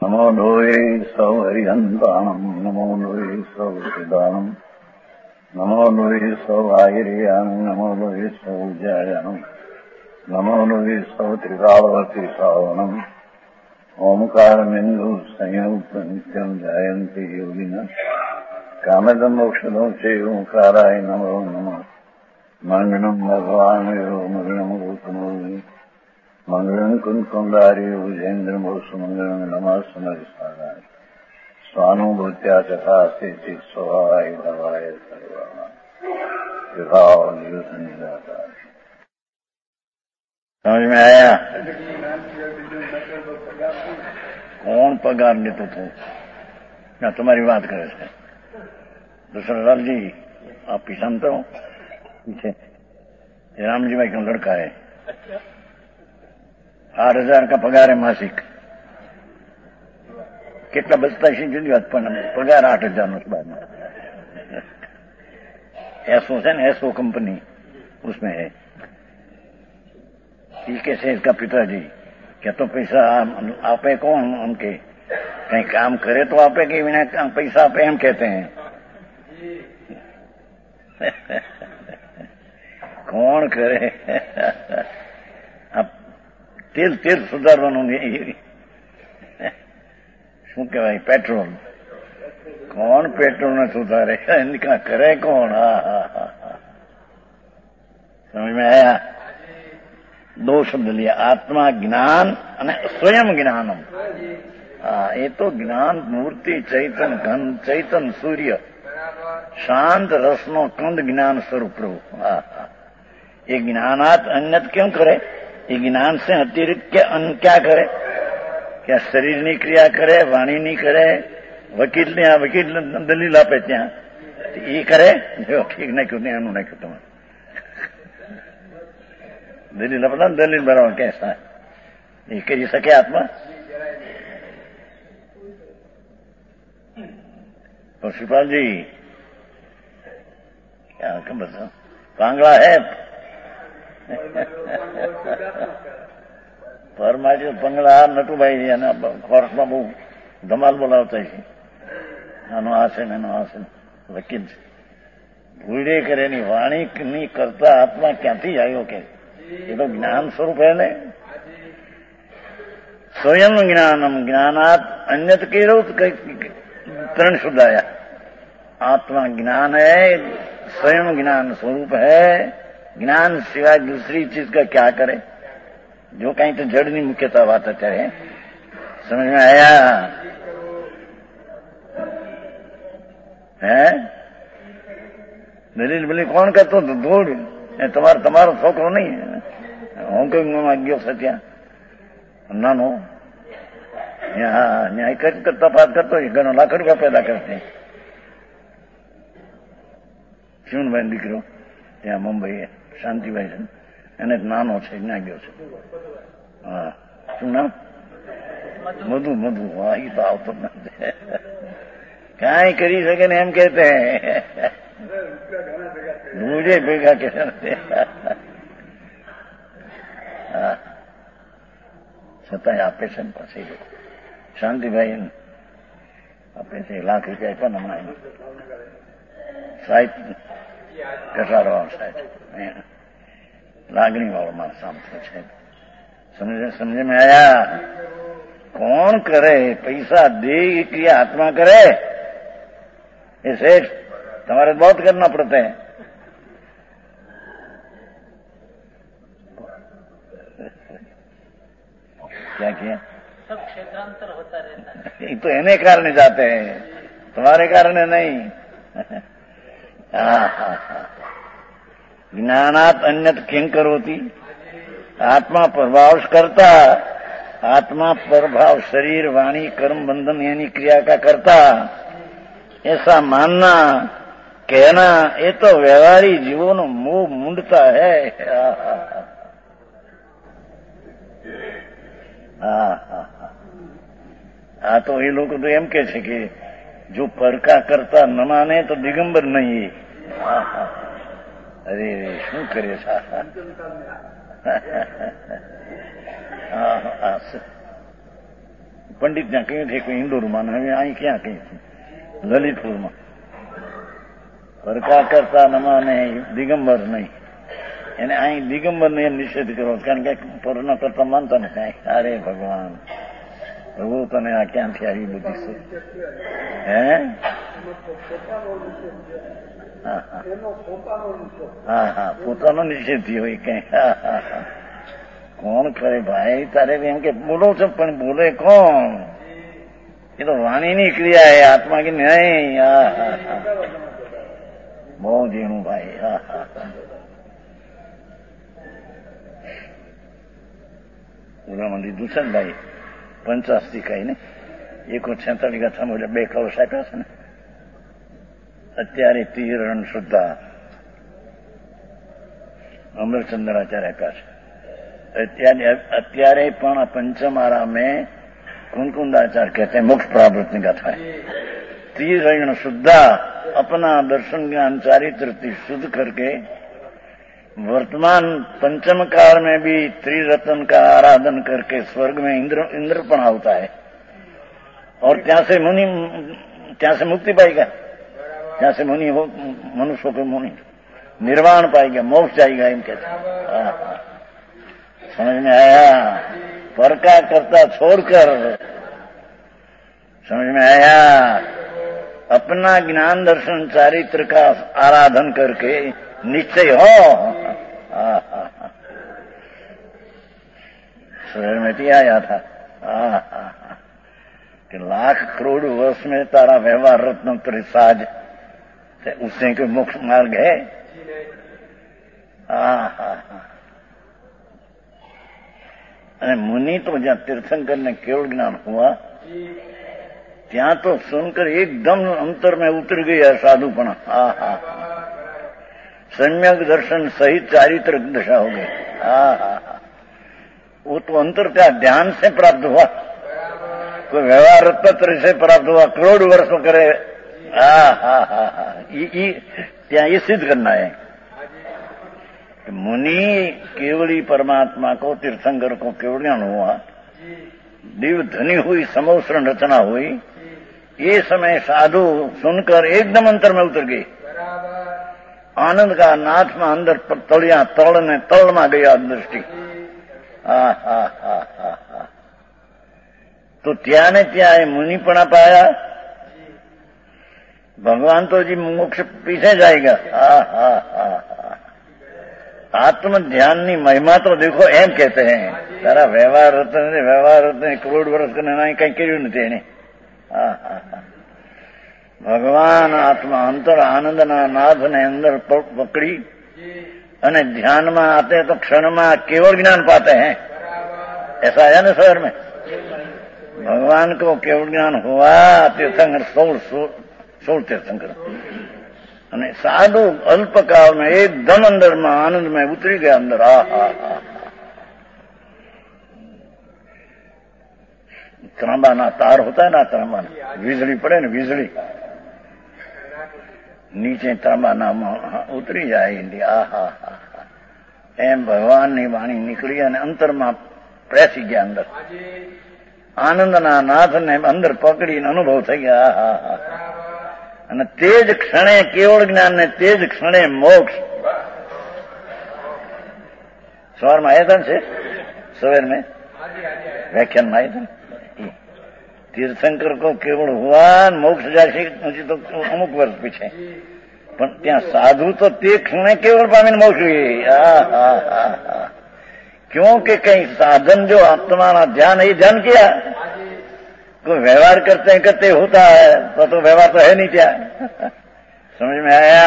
નમો લોહે સૌ હરિહંતાણમ નમો લોહે સૌ સિદાનમ નમો લોહે સૌ આયર્યાન નમો લોહે સૌ જયાનમ નમો લોહે સૌ ત્રિકાળવતી સાવનમ ઓમકારમિંદુ સંયુક્ત નિત્યમ જાયંતિ યોગિના કામદમ મોક્ષદો છે ઓંકારાય નમો નમઃ મંગળમ ભગવાન મંગળમ ગૌતમો મંગળમ કુંકુંદારી વિજેન્દ્રમો સુમંગળમ નમઃ સમરિસારાય સ્વાનુભૂત્યા ચકાસ્તે ચિત સ્વભાવાય ભવાય સર્વા વિભાવ નિરાકાર. સમજ में आया? कौन पगार लेते थे? क्या तुम्हारी बात करे थे? दशरथ जी आप पीछानते हो पीछे रामजी भाई का लड़का है, 8,000 का पगार है मासिक. કેટલા બચતા છે જુદી વાત, પણ પગાર 8,000 નો बाद में. एसओ है ना, एसओ कंपनी उसमें है. कैसे इसका पिताजी क्या तो पैसा आपे कौन उनके कहीं काम करे तो आपे कि बिना पैसा आपे हम कहते हैं. કોણ કરે? તેલ સુધારવાનું શું કહેવાય, પેટ્રોલ. કોણ પેટ્રોલ ને સુધારે? કરે કોણ? સમજ में आया? दो शब्द लिया, आत्मा ज्ञान અને સ્વયં જ્ઞાનમ. એ તો જ્ઞાન મૂર્તિ, ચૈતન ઘન, ચૈતન સૂર્ય, શાંત રસનો કંદ જ્ઞાન સ્વરૂપ પ્રભુ. ये ज्ञानात अन्यत क्यों करे? ये ज्ञान से अतिरिक्त क्या करे? क्या શરીરની ક્રિયા કરે, વાણીની કરે, વકીલ દલીલ આપે ત્યાં એ કરે? જો ઠીક નાખ્યું ને એનું નાખ્યું તમે દલીલ આપતા ને દલીલ બરાબર કેસા એ કરી શકે આત્મા? तो शिवपाल जी क्या खबर था? कांगड़ा है પરમાજી બંગલા નટુભાઈ અને કોર્ટમાં બહુ ધમાલ બોલાવતા છે. આનો આ છે ને એનો આ છે, વકીલ છે. ભૂડે કરેની વાણીની કરતા આત્મા ક્યાંથી આવ્યો કે? એ તો જ્ઞાન સ્વરૂપ હે ને. સ્વયં જ્ઞાનમ જ્ઞાનાત અન્યત કર્યો ત્રણ શુદ્ધ આયા. आत्मा ज्ञान है, स्वयं ज्ञान स्वरूप है. ज्ञान सिवाय दूसरी चीज का क्या करे? जो कहीं तो जड़ नहीं मुख्यतः बात है. समझ में आया? है દલીલ બલી કોણ કરતો? ધૂળ તમારો છોકરો નહીં. હોંગકોંગમાં ગયો છે ત્યાં નાનો, ન્યાય તપાસ કરતો ઘણો લાખ રૂપિયા પેદા કરશે. શિવનભાઈ દીકરો ત્યાં મુંબઈ, શાંતિભાઈ છે, એને નાનો છે, ત્યાં ગયો છે. હા, શું નામ? મધુ. હા, એ તો આવતો જ નથી. કાંઈ કરી શકે ને એમ કહેતે મુજે ભેગા કે છતાંય આપે છે ને પછી શાંતિભાઈ આપે છે. લાખ રૂપિયા આપ્યા ને હમણાં સાહેબ ઘટાડો સાહેબ લાગણી વાળો માણસ આમ છે. સમજ में आया? कौन करे? पैसा दे क्रिया आत्मा करे? ये सेठ तुम्हारे बहुत करना पड़ता है. क्या किया? सब क्षेत्रांतर होता रहता है. ये तो इन्हें कारण जाते हैं, तुम्हारे कारण नहीं. ज्ञानात अन्यत किं करोति? आत्मा प्रभाव करता, आत्मा प्रभाव शरीर वाणी कर्म बंधन यानी क्रिया का करता, ऐसा मानना कहना ये तो व्यवहारी जीवों नो मुंह मुंडता है. આ તો એ લોકો તો એમ કે છે કે જો પરકા કરતા ન માને તો દિગંબર નહીં. અરે શું કરે છે? પંડિત ત્યાં કહ્યું છે કોઈ ઇન્દોરમાં, હવે અહીં ક્યાં કહ્યું લલિતપુરમાં. પરકા કરતા ન માને દિગંબર નહીં, એને અહીં દિગંબર ને નિષેધ કરવો, કારણ કે પરનો કરતા માનતા નથી. અરે ભગવાન, પ્રભુ તને આ ક્યાંથી આવી બધી શું? હે હા હા, પોતાનો નિષેધ થયો હોય કઈ. કોણ કરે ભાઈ? તારે એમ કે બોલો છો, પણ બોલે કોણ? એ તો વાણીની ક્રિયા હે, આત્મા કે નહીં. હા હા હા, બહુ ઝીણું ભાઈ. હા હા હા. ઓલામાં લીધું છે ને ભાઈ 50 કઈ ને 146 ગાથામાં 2 કળશ આપ્યા છે ને. અત્યારે તીરણ શુદ્ધા અમરચંદ્રાચાર્ય આપ્યા છે. અત્યારે પણ पंचम आरामे कुंकुंदाचार्य कहते हैं मोक्ष प्राप्त की गाथा है. त्रिरण शुद्धा अपना दर्शन ज्ञान चारित्र शुद्ध करके वर्तमान पंचम काल में भी त्रिरत्न का आराधन करके स्वर्ग में इंद्रपण होता है और ત્યાં से मुक्ति पाएगा, ત્યાં से मुनि हो, मनुष्य को मुनि निर्वाण पाएगा, मोक्ष जाएगा. इन कहते समझ में आया? पर का करता छोड़कर, समझ में आया? अपना ज्ञान दर्शन चारित्र का आराधन करके निश्चय हो. शरीर में भी आया था कि लाख करोड़ वर्ष में तारा व्यवहार रत्न त्रिसाज उससे कोई मोक्ष मार्ग है? અને મુનિ તો જ્યાં તીર્થંકરને કેવળ જ્ઞાન हुआ ત્યાં તો सुनकर एकदम अंतर में उतर गया साधुपना. सम्यक दर्शन सहित चारित्र दशा हो गई. वो तो अंतर क्या ध्यान से प्राप्त हुआ, कोई व्यवहार तत्व से प्राप्त हुआ, करोड़ वर्षों करे. ત્યાં ये सिद्ध करना है. मुनि केवली परमात्मा को, तीर्थंकर को केवल ज्ञान हुआ, दिव्य धनी हुई, समोसरण रचना हुई. ये समय साधु सुनकर एकदम अंतर में उतर गई. आनंद का नाथ में अंदर तलिया तल ने तल में गया दृष्टि. तो ત્યાં ને ત્યાં એ मुनिपणा पाया. भगवान तो जी मोक्ष पीछे जाएगा. आत्म ध्यान ની મહિમા તો દેખો એમ કહેते हैं. તારા વ્યવહાર રત્ન કરોડ વર્ષ કરીને કઈ કર્યું નથી એને. ભગવાન આત્મા અંતર આનંદના નાથને અંદર પકડી અને ધ્યાનમાં आते तो क्षण में केवल ज्ञान पाते हैं. ऐसा है ना शहर में? भगवान को केवल ज्ञान हुआ. तीर्थंकर 16 तीर्थंकर અને સાધુ અલ્પકાળ में एकदम अंदर में आनंद में उतरी गया अंदर. ત્રાંબાના તાર होता है ना, ત્રાંબાના વીજળી પડે ને, વીજળી નીચે ત્રાંબાનામાં ઉતરી જાય. એમ ભગવાનની વાણી નીકળી અને અંતરમાં પ્રસી ગયા અંદર. આનંદના નાથને અંદર પકડીને અનુભવ થઈ ગયા. અને તે જ ક્ષણે કેવળ જ્ઞાન ને તે જ ક્ષણે મોક્ષ. સવારમાં આવ્યા હતા છે, સવેર में व्याख्यान में आया था. तीर्थंकर को केवल हुआ, मोक्ष जाए तो अमुक वर्ष पीछे, પણ ત્યાં સાધુ તો તે ક્ષણે કેવળ પામીને મોક્ષ ગઈ. क्योंकि कहीं साधन जो आत्मा ध्यान है, ध्यान किया, कोई व्यवहार करते होता है तो व्यवहार तो है नहीं क्या. समझ में आया?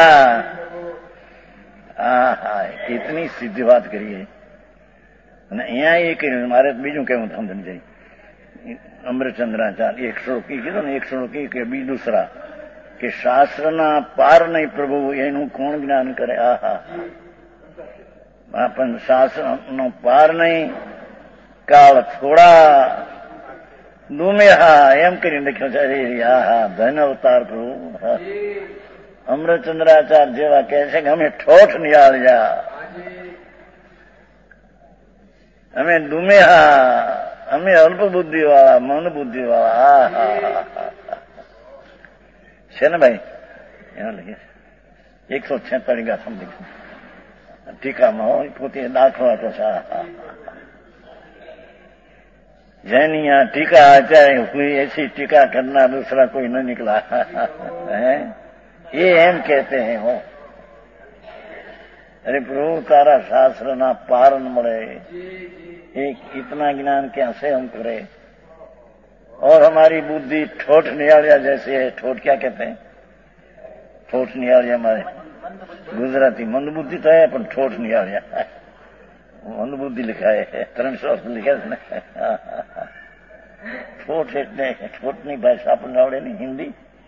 इतनी सीधी बात करिए. અને અહીંયા એ કર્યું. મારે બીજું કેવું સમજણ જાય. અમરચંદ્રાચાર્ય એક શ્લોકી કીધું ને, એક શ્લોકી કે બી દૂસરા કે શાસ્ત્રના પાર નહીં પ્રભુ, એનું કોણ જ્ઞાન કરે. પણ શાસ્ત્રનો પાર નહીં, કાળ થોડા દુમેહા એમ કરીને લખ્યો છે. ધન અવતાર પ્રભુ. અમરચંદ્રાચાર્ય જેવા કહે છે કે અમે ઠોઠ નિહાળ્યા, અમે દુમેહા અમે અલ્પ બુદ્ધિ વાળા, મન બુદ્ધિ વાળા. છે ને ભાઈ? એના લઈએ 146 ગાથા લખી ટીકામાં હોય, પોતે દાખલો હતો. जैनी यहाँ टीका आ जाए, कोई ऐसी टीका करना दूसरा कोई न निकला है, ये एम कहते हैं हो. अरे प्रभु तारा शास्त्र ना पार न मरे, एक इतना ज्ञान क्या से हम करे. और हमारी बुद्धि ठोठ नियालिया जैसे है. ठोठ क्या कहते हैं? ठोठ नियालिया हमारे गुजराती मंद बुद्धि तो है, पर ठोठ नियालिया મંદ બુદ્ધિ लिखाए 300 लिखा है. ठोठ એટલે ઠોઠની ભાષા આપણને આવડે નહીં, હિન્દી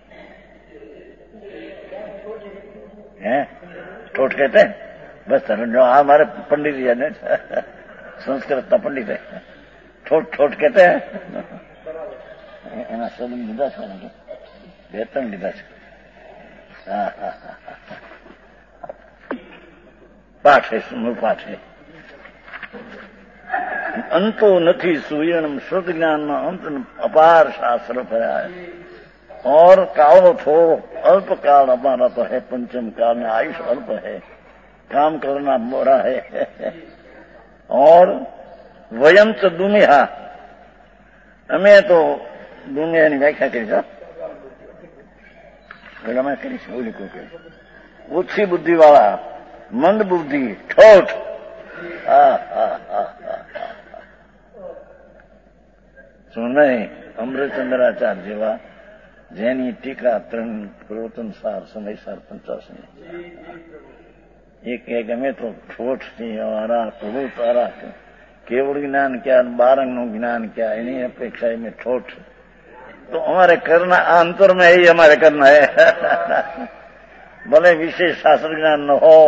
है ठोठ कहते हैं. बस जो हमारे पंडित जी ने संस्कृत का पंडित है, ठोठ ठोठ कहते हैं. એના શબ્દ લીધા છે, 2-3 લીધા છે. પાઠ है, सुनो पाठ है. अंतो નથી સુયણમ શુદ્ધ જ્ઞાનમાં અંત અપાર શાસ્ત્ર ભર્યા है. और कालो थोड़ो अल्प काल हमारा तो है, पंचम काल में आयुष अल्प है, काम करना मोरा है. और वयम च दुनिया, અમે તો દુનિયાની વ્યાખ્યા કરી છે, પેલા મેં કરી છે, ઓલી કોઈ કરી. ઓછી બુદ્ધિ વાળા, મંદ બુદ્ધિ, ઠોઠ. સુનય અમૃતચંદ્રાચાર્ય જેવા, જેની ટીકા 3 પ્રવચનસાર, સમયસાર 85. એક અમે તો ઠોઠ થી અમારા પ્રભુ તારા કેવળ જ્ઞાન क्या, बारंगનું જ્ઞાન क्या, એની અપેક્ષા में ठोठ. तो हमारे करना अंतर में ही हमारे करना है. भले विशेष शास्त्र ज्ञान न हो.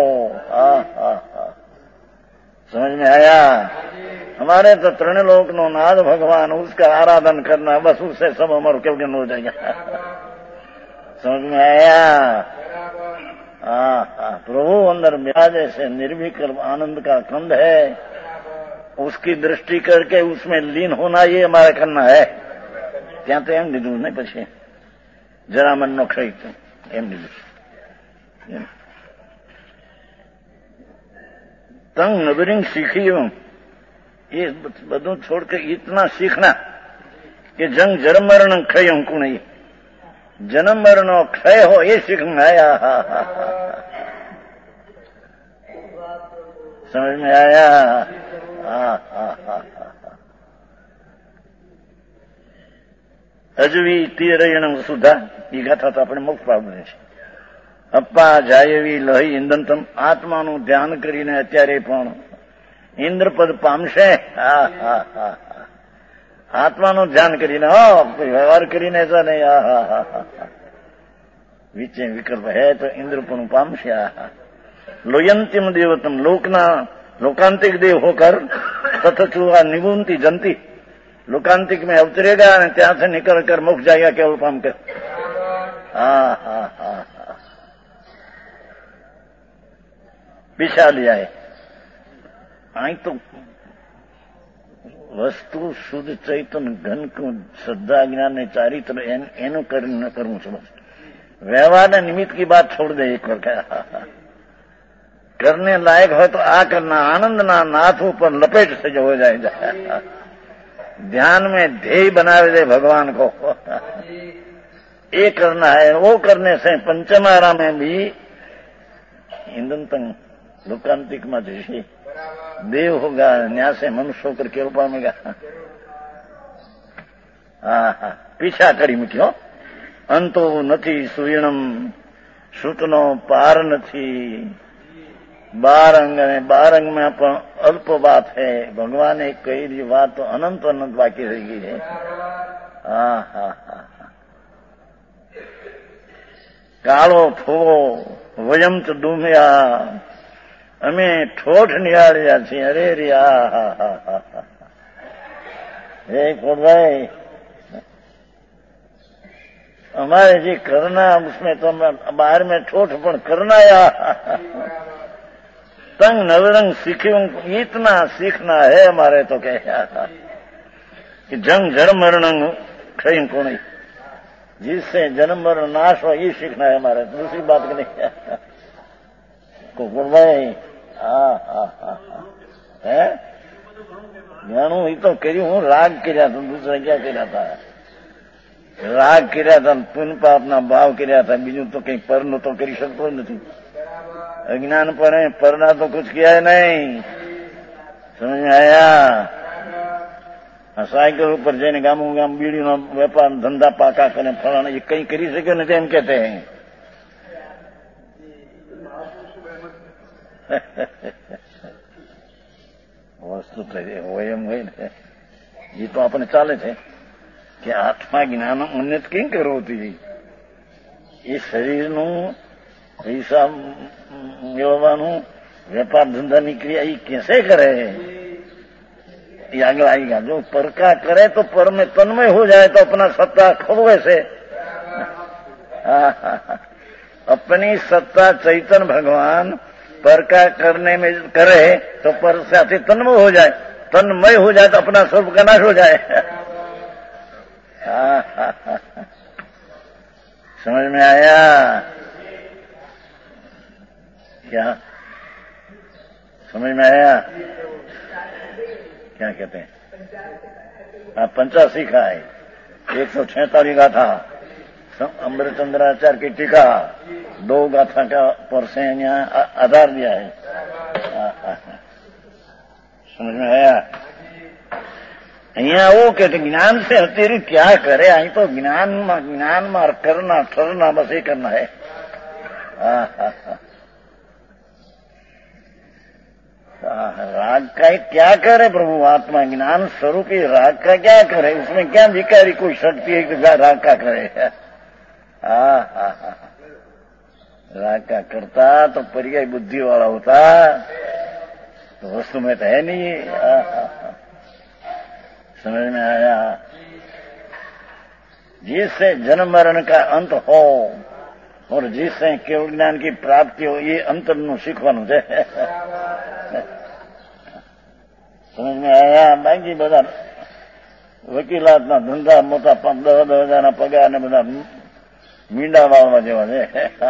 समझ में आया? हमारे तो त्रिलोक नो नाद भगवान, उसका आराधन करना, बस उससे सब हमारे केवल हो जाएगा. समझ में आया? प्रभु अंदर विराजे से निर्विकल्प आनंद का कंद है, उसकी दृष्टि करके उसमें लीन होना, ये हमारा करना है. ત્યાં તો એમ લીધું નહીં, પછી જરામન નો ખરી એમ લીધું. तंग नबरिंग सीखी हूं, ये બધું छोड़ के इतना सीखना कि जंग जन्म मरण क्षय हमको नहीं, जन्म मरण क्षय हो ये सीखना आया. समझ में आया? અજવી તીરયણ સુધા, એ ગાથા તો આપણે મુક્ત પાડવાની છે. અપ્પા જાયવી લહી ઇંધનતમ, આત્માનું ધ્યાન કરીને અત્યારે પણ ઇન્દ્રપદ પામશે. આત્માનું ધ્યાન કરીને, વ્યવહાર કરીને એસા નહીં. વિચે વિકલ્પ હે તો ઇન્દ્રપણું પામશે. લોયંતિમ દેવતમ, लोकांतिक देव होकर तथचुआ निगुंती जनती, लोकांतिक में अवतरेगा, ત્યાં से निकल कर मुख जाएगा केवल पाम कर. पिछा लिया है. आई तो વસ્તુ શુદ્ધ ચૈતન ઘન શ્રદ્ધા જ્ઞાન ને ચારિત્ર એનું કરવું છે. બસ વ્યવહારના નિમિત્ત की बात छोड़ दे एक बार. करने लायक है तो आ करना, आनंद ना नाथ ऊपर लपेट से जो हो जाए. ध्यान में ध्येय बनावे दे भगवान को, ये करना है. वो करने से पंचमारा में भी इंधन तंग लोकांतिक में जैसे देव होगा, न्याय से मनुष्य होकर केवल पामेगा. पीछा करी મૂક્યો. અંતો નથી સુયણમ, શ્રુતનો પાર નથી. बारंग में, बारंग में अपन अल्प बात है. भगवान ने कही दी बात तो अनंत अनंत बाकी रह गई है. कालो थोड़ो वयम च डूम्या, અમે ઠોઠ નિહાળ્યા છીએ. અરે રિયા हे भाई, हमारे जी करना उसमें तो बाहर में ठोठ पण करना या तंग नवरंग सीखी, इतना सीखना है हमारे तो क्या. कि जंग जड़ मरण क्षय को नहीं, जिससे जन्म मरण नाश हो, ये सीखना है हमारे, दूसरी बात की नहीं को भाई। है ज्ञानू ही तो करी हूं, राग કર્યા था, दूसरा क्या કર્યા था? राग કર્યા था, पुण्य पापना भाव કર્યા था, बीजू तो कहीं परनो तो કરી શકતો નથી। अज्ञान पर है, परना तो कुछ किया है नहीं। समझ में आया? साइकिल ऊपर जैने गामों गाम बीड़ी नो व्यापार धंधा पाका करे फलाना, ये कहीं કરી શક્યો નથી એમ કહેते हैं। વસ્તુ હોય એમ હોય ને, એ તો આપણે ચાલે છે કે આત્મા જ્ઞાન ઉન્નત કેમ કરવું હતી? એ શરીરનું પૈસા મેળવવાનું વેપાર ધંધાની ક્રિયા એ कैसे કરે? ये आगे आएगा। जो पर का करे तो पर में तन्मय हो जाए तो अपना सत्ता खोवे से, अपनी सत्ता चैतन्य भगवान पर का करने में करे तो पर से तन्मय हो जाए, तन्मय हो जाए तो अपना स्वरूप का नाश हो जाए। समझ में आया क्या? समझ में आया? क्या कहते हैं? 85 का है, 146 गाथा अमृतचंद्राचार्य की टीका, 2 गाथा का पर से यहाँ आधार दिया है। समझ में आया? અહીંયા वो कहते ज्ञान से अतिरिक्त क्या करे? અહીં तो ज्ञान में करना ठरना बस ये करना है। राग का क्या करे प्रभु? आत्मा ज्ञान स्वरूप ही राग का क्या करे? उसमें क्या भिखारी कोई शक्ति है कि राग का करे? राग का करता तो पर्याय बुद्धि वाला होता, तो वस्तु में तो है नहीं। समझ में आया? जिससे जन्म मरण का अंत हो और जिससे केवल ज्ञान की प्राप्ति हो, ये अंतर नु सीखવાનું છે। समझ में आया? बाकी બધા વકીલાતના ધંધા મોટા 10,000 ના પગાર ને બધા મીંડા વાળવા જેવા છે।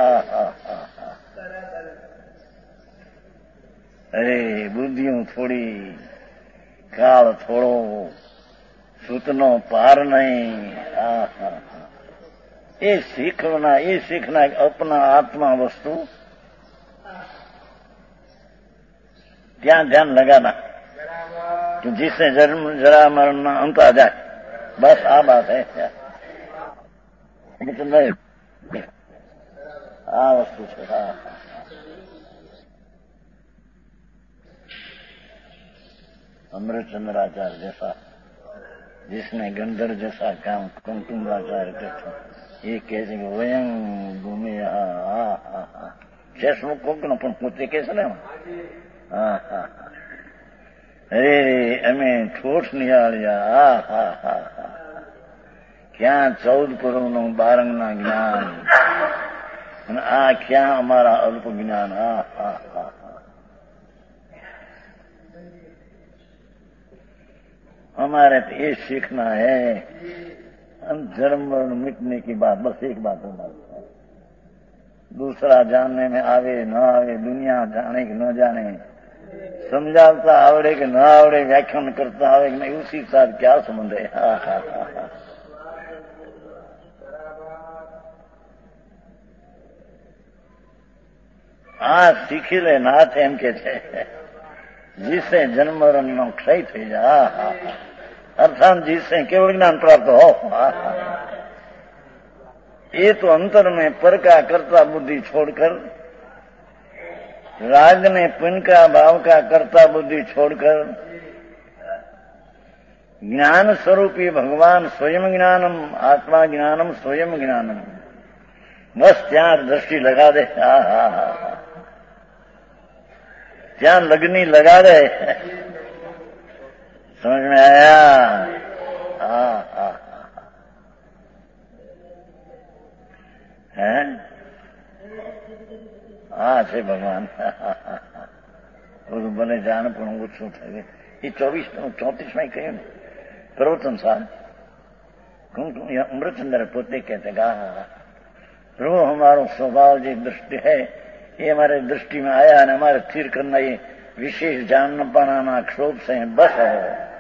અરે બુદ્ધિઓ થોડી, કાળ થોડો, સૂતનો પાર નહીં। ये सीखना अपना आत्मा वस्तु ध्यान लगाना कि जिससे जरा मरण अंत आ जाए, बस आ बात है। आ वस्तु से अमृतचंद्राचार्य जैसा, जिसने गंधर्व जैसा काम कुमकुमाचार्य करता, ये कैसे वयं भूमि शेष मुख को पण પોતે कैसे ને? અરે અમે ઠોઠ નિહાળ્યા। ક્યાં 14 કરોડનું બારંગના જ્ઞાન અને આ ક્યાં અમારા અલ્પ જ્ઞાન। हमारे तो ये सीखना है, जन्म मरण मिटने की बात, बस एक बात होना है। दूसरा जानने में आवे न आवे, दुनिया जाने कि न जाने, समझाता आवड़े कि न आवड़े, व्याख्यान करता आवे कि नहीं, उसी के साथ क्या संबंध है? सीखी ले नाथ एम के छे, जिससे जन्म मरण नो क्षय थी जा, अर्थात जिससे केवल ज्ञान प्राप्त हो। ये तो अंतर में पर का कर्ता बुद्धि छोड़कर, राग ने पुण्य का भाव का कर्ता बुद्धि छोड़कर, ज्ञान स्वरूपी भगवान स्वयं ज्ञानम, आत्मा ज्ञानम स्वयं ज्ञानम, बस ત્યાં दृष्टि लगा दे। ત્યાં लगनी लगा दे। समझ में आया? है છે ભગવાન। ભલે જાણ પણ ઓછું થયું। એ 34માં કહ્યું ને, प्रवचन साहब अमृतचंद्र पोते कहते प्रभु हमारो स्वभाव जो दृष्टि है ये हमारे दृष्टि में आया है हमारे स्थिर करना ये विशेष जान पाना क्षोभ से बस है।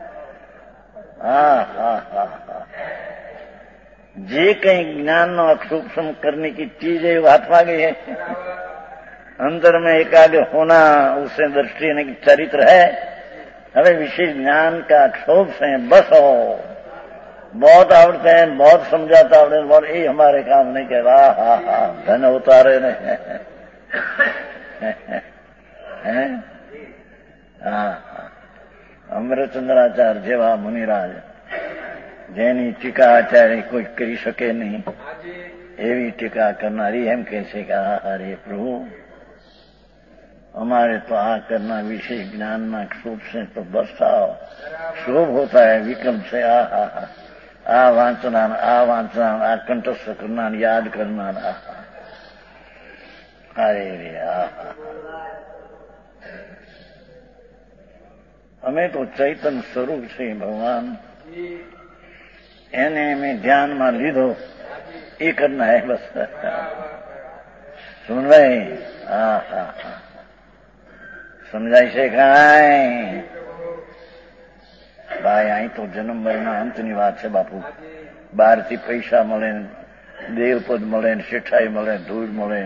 जे कहीं ज्ञान नो अक्षोभम करने की चीज है वो हाथ में गई है। अंदर में एकाग्र होना उससे दृष्टि की चरित्र है। हमें विशेष ज्ञान का क्षोभ से बस हो। बहुत आवड़ते हैं बहुत समझाता आवड़े बहुत ये हमारे काम नहीं कह रहा। धन उतारे नहीं अमृतचंद्राचार्य जेवा मुनिराज जेनी टीका आचार्य कोई करी सके नहीं एवी टीका करनारी हम कैसे कहा अरे प्रभु हमारे तो आ करना विशेष ज्ञान ना क्षोभ से तो बस आओ। क्षोभ होता है विकल्प से आ वांचना आ कंठस्थ करना याद करना अरे रे हमें तो चैतन्य स्वरूप से भगवान एने में ध्यान में लीधो ये करना है बस। सुन रहे समझाई से खाए भाई आई तो जन्म मरना अंतनी बात है बापू। बाहर थी पैसा मळे देवपद मळे सेठाई मळे धूल मळे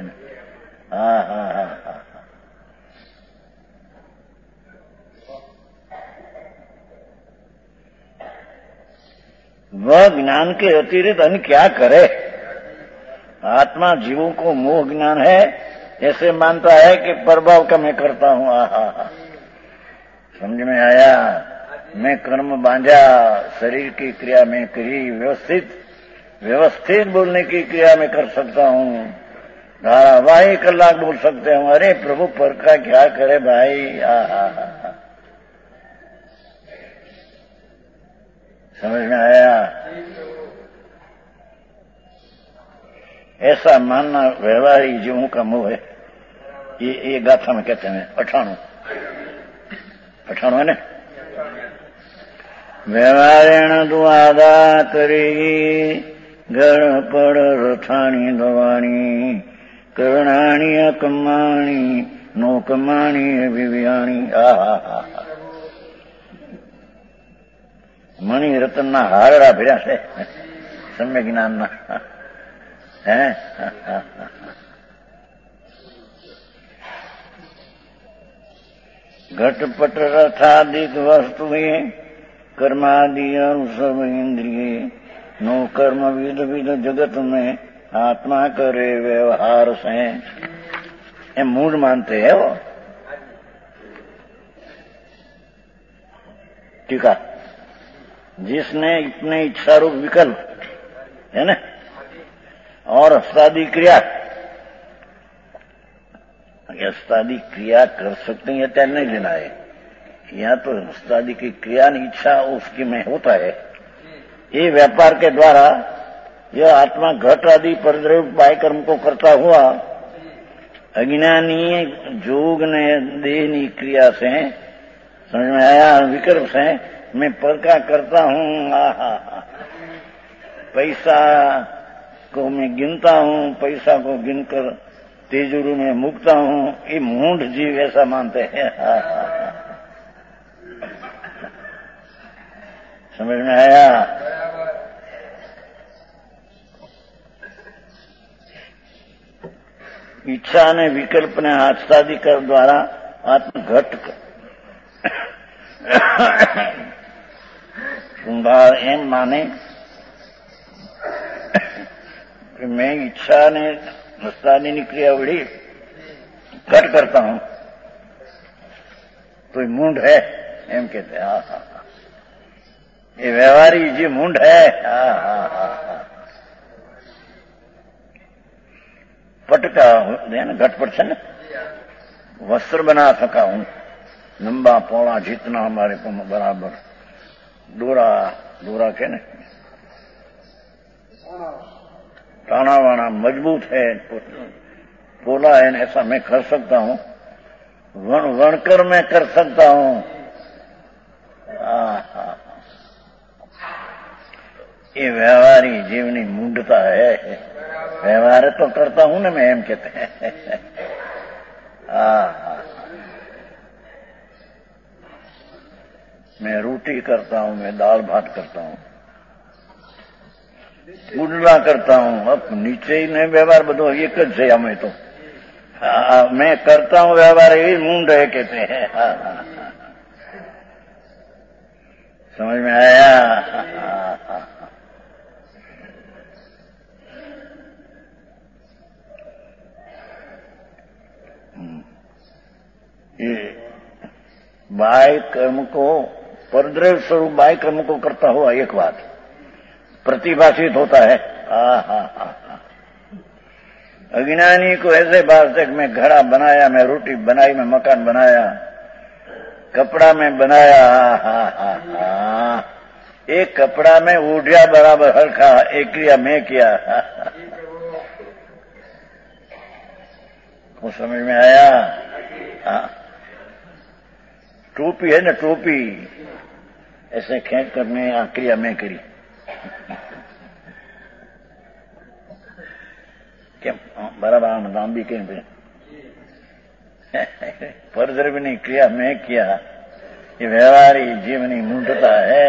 वह ज्ञान के अतिरिक्त अन्य क्या करे। आत्मा जीवों को मोह ज्ञान है ऐसे मानता है कि प्रभाव का मैं करता हूं। समझ में आया। मैं कर्म बांधा शरीर की क्रिया में करी व्यवस्थित बोलने की क्रिया में कर सकता हूं। धारावाहिक कलाक बोल सकते हूं। अरे प्रभु पर का क्या करे भाई। समझ में आया। ऐसा मानना व्यवहारिक जीवों का मोह है। ये गाथा में कहते हैं पठाणु है ना। व्यवहारेण दुआदा करेगी गण पड़ रथाणी दवाणी करणाणी अकमाणी नो कमाणी विव्याणी। मणि रतन ना हारड़ा भीड़ा से सम्य ज्ञान ना है। घटपट रथादिक वस्तुएं कर्मादि सब इंद्रिय नो कर्म विध विध जगत में आत्मा करे व्यवहार से ये मूल मानते हैं वो। टीका जिसने इतने इच्छारूप विकल्प है ना और अस्तादी क्रिया अस्तादी क्रिया कर सकते हैं त्याग नहीं लेना है। यहाँ तो अस्तादी की क्रिया इच्छा उसकी में होता है। ये व्यापार के द्वारा यह आत्मा घट आदि परिद्रव्य बाह्य कर्म को करता हुआ अज्ञानी जोग ने देहनी क्रिया से समझ में आया विकल्प से मैं पर का करता हूं। पैसा को मैं गिनता हूं पैसा को गिनकर तिजोरी में मुकता हूं। ये मूढ़ जीव ऐसा मानते हैं। समझ में आया। इच्छा ने विकल्प ने आस्तादी कर द्वारा आत्म घट सुंदर एम माने कि मैं इच्छा ने आस्तादी क्रिया वड़ी घट करता हूं तो ये मूंढ है एम कहते हैं। ये व्यवहारिक जी मूंढ है। पटका घटपट से न वस्त्र बना सका हूं लंबा पौड़ा जितना हमारे को बराबर डोरा के न टाना वाना मजबूत है पोला है ऐसा मैं कर सकता हूं। वणकर मैं कर सकता हूं। ये व्यवहारी जीवनी मूढ़ता है। व्यवहार तो करता हूं ना मैं, एम कहते हैं। मैं रोटी करता हूं, मैं दाल भात करता हूं, गुडला करता हूं। अब नीचे ही नहीं व्यवहार बधो एक ज है। हमें तो मैं करता हूं व्यवहार, ये मूंड है कहते हैं। समझ में आया? ये बाह्य कर्म को, परद्रव्य स्वरूप बाह्य कर्म को करता हुआ एक बात प्रतिभाषित होता है। अज्ञानी को ऐसे बात है कि मैं घड़ा बनाया, मैं रोटी बनाई, मैं मकान बनाया, कपड़ा में बनाया। एक कपड़ा में ऊढ़िया बराबर हल्का, एक क्रिया मैं किया। वो समझ में आया? टोपी है ना, टोपी ऐसे खींच कर मैं क्रिया मैं करी। क्या बराबर नाम भी कहीं पे परद्रव्य नहीं, क्रिया मैं किया। ये व्यवहारी जीवनी मूढ़ता है।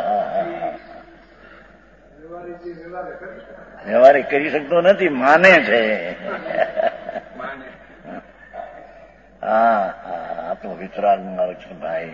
વ્યવહારિક કરી શકતો નથી, માને છે। तो वितराग मार्ग છે भाई।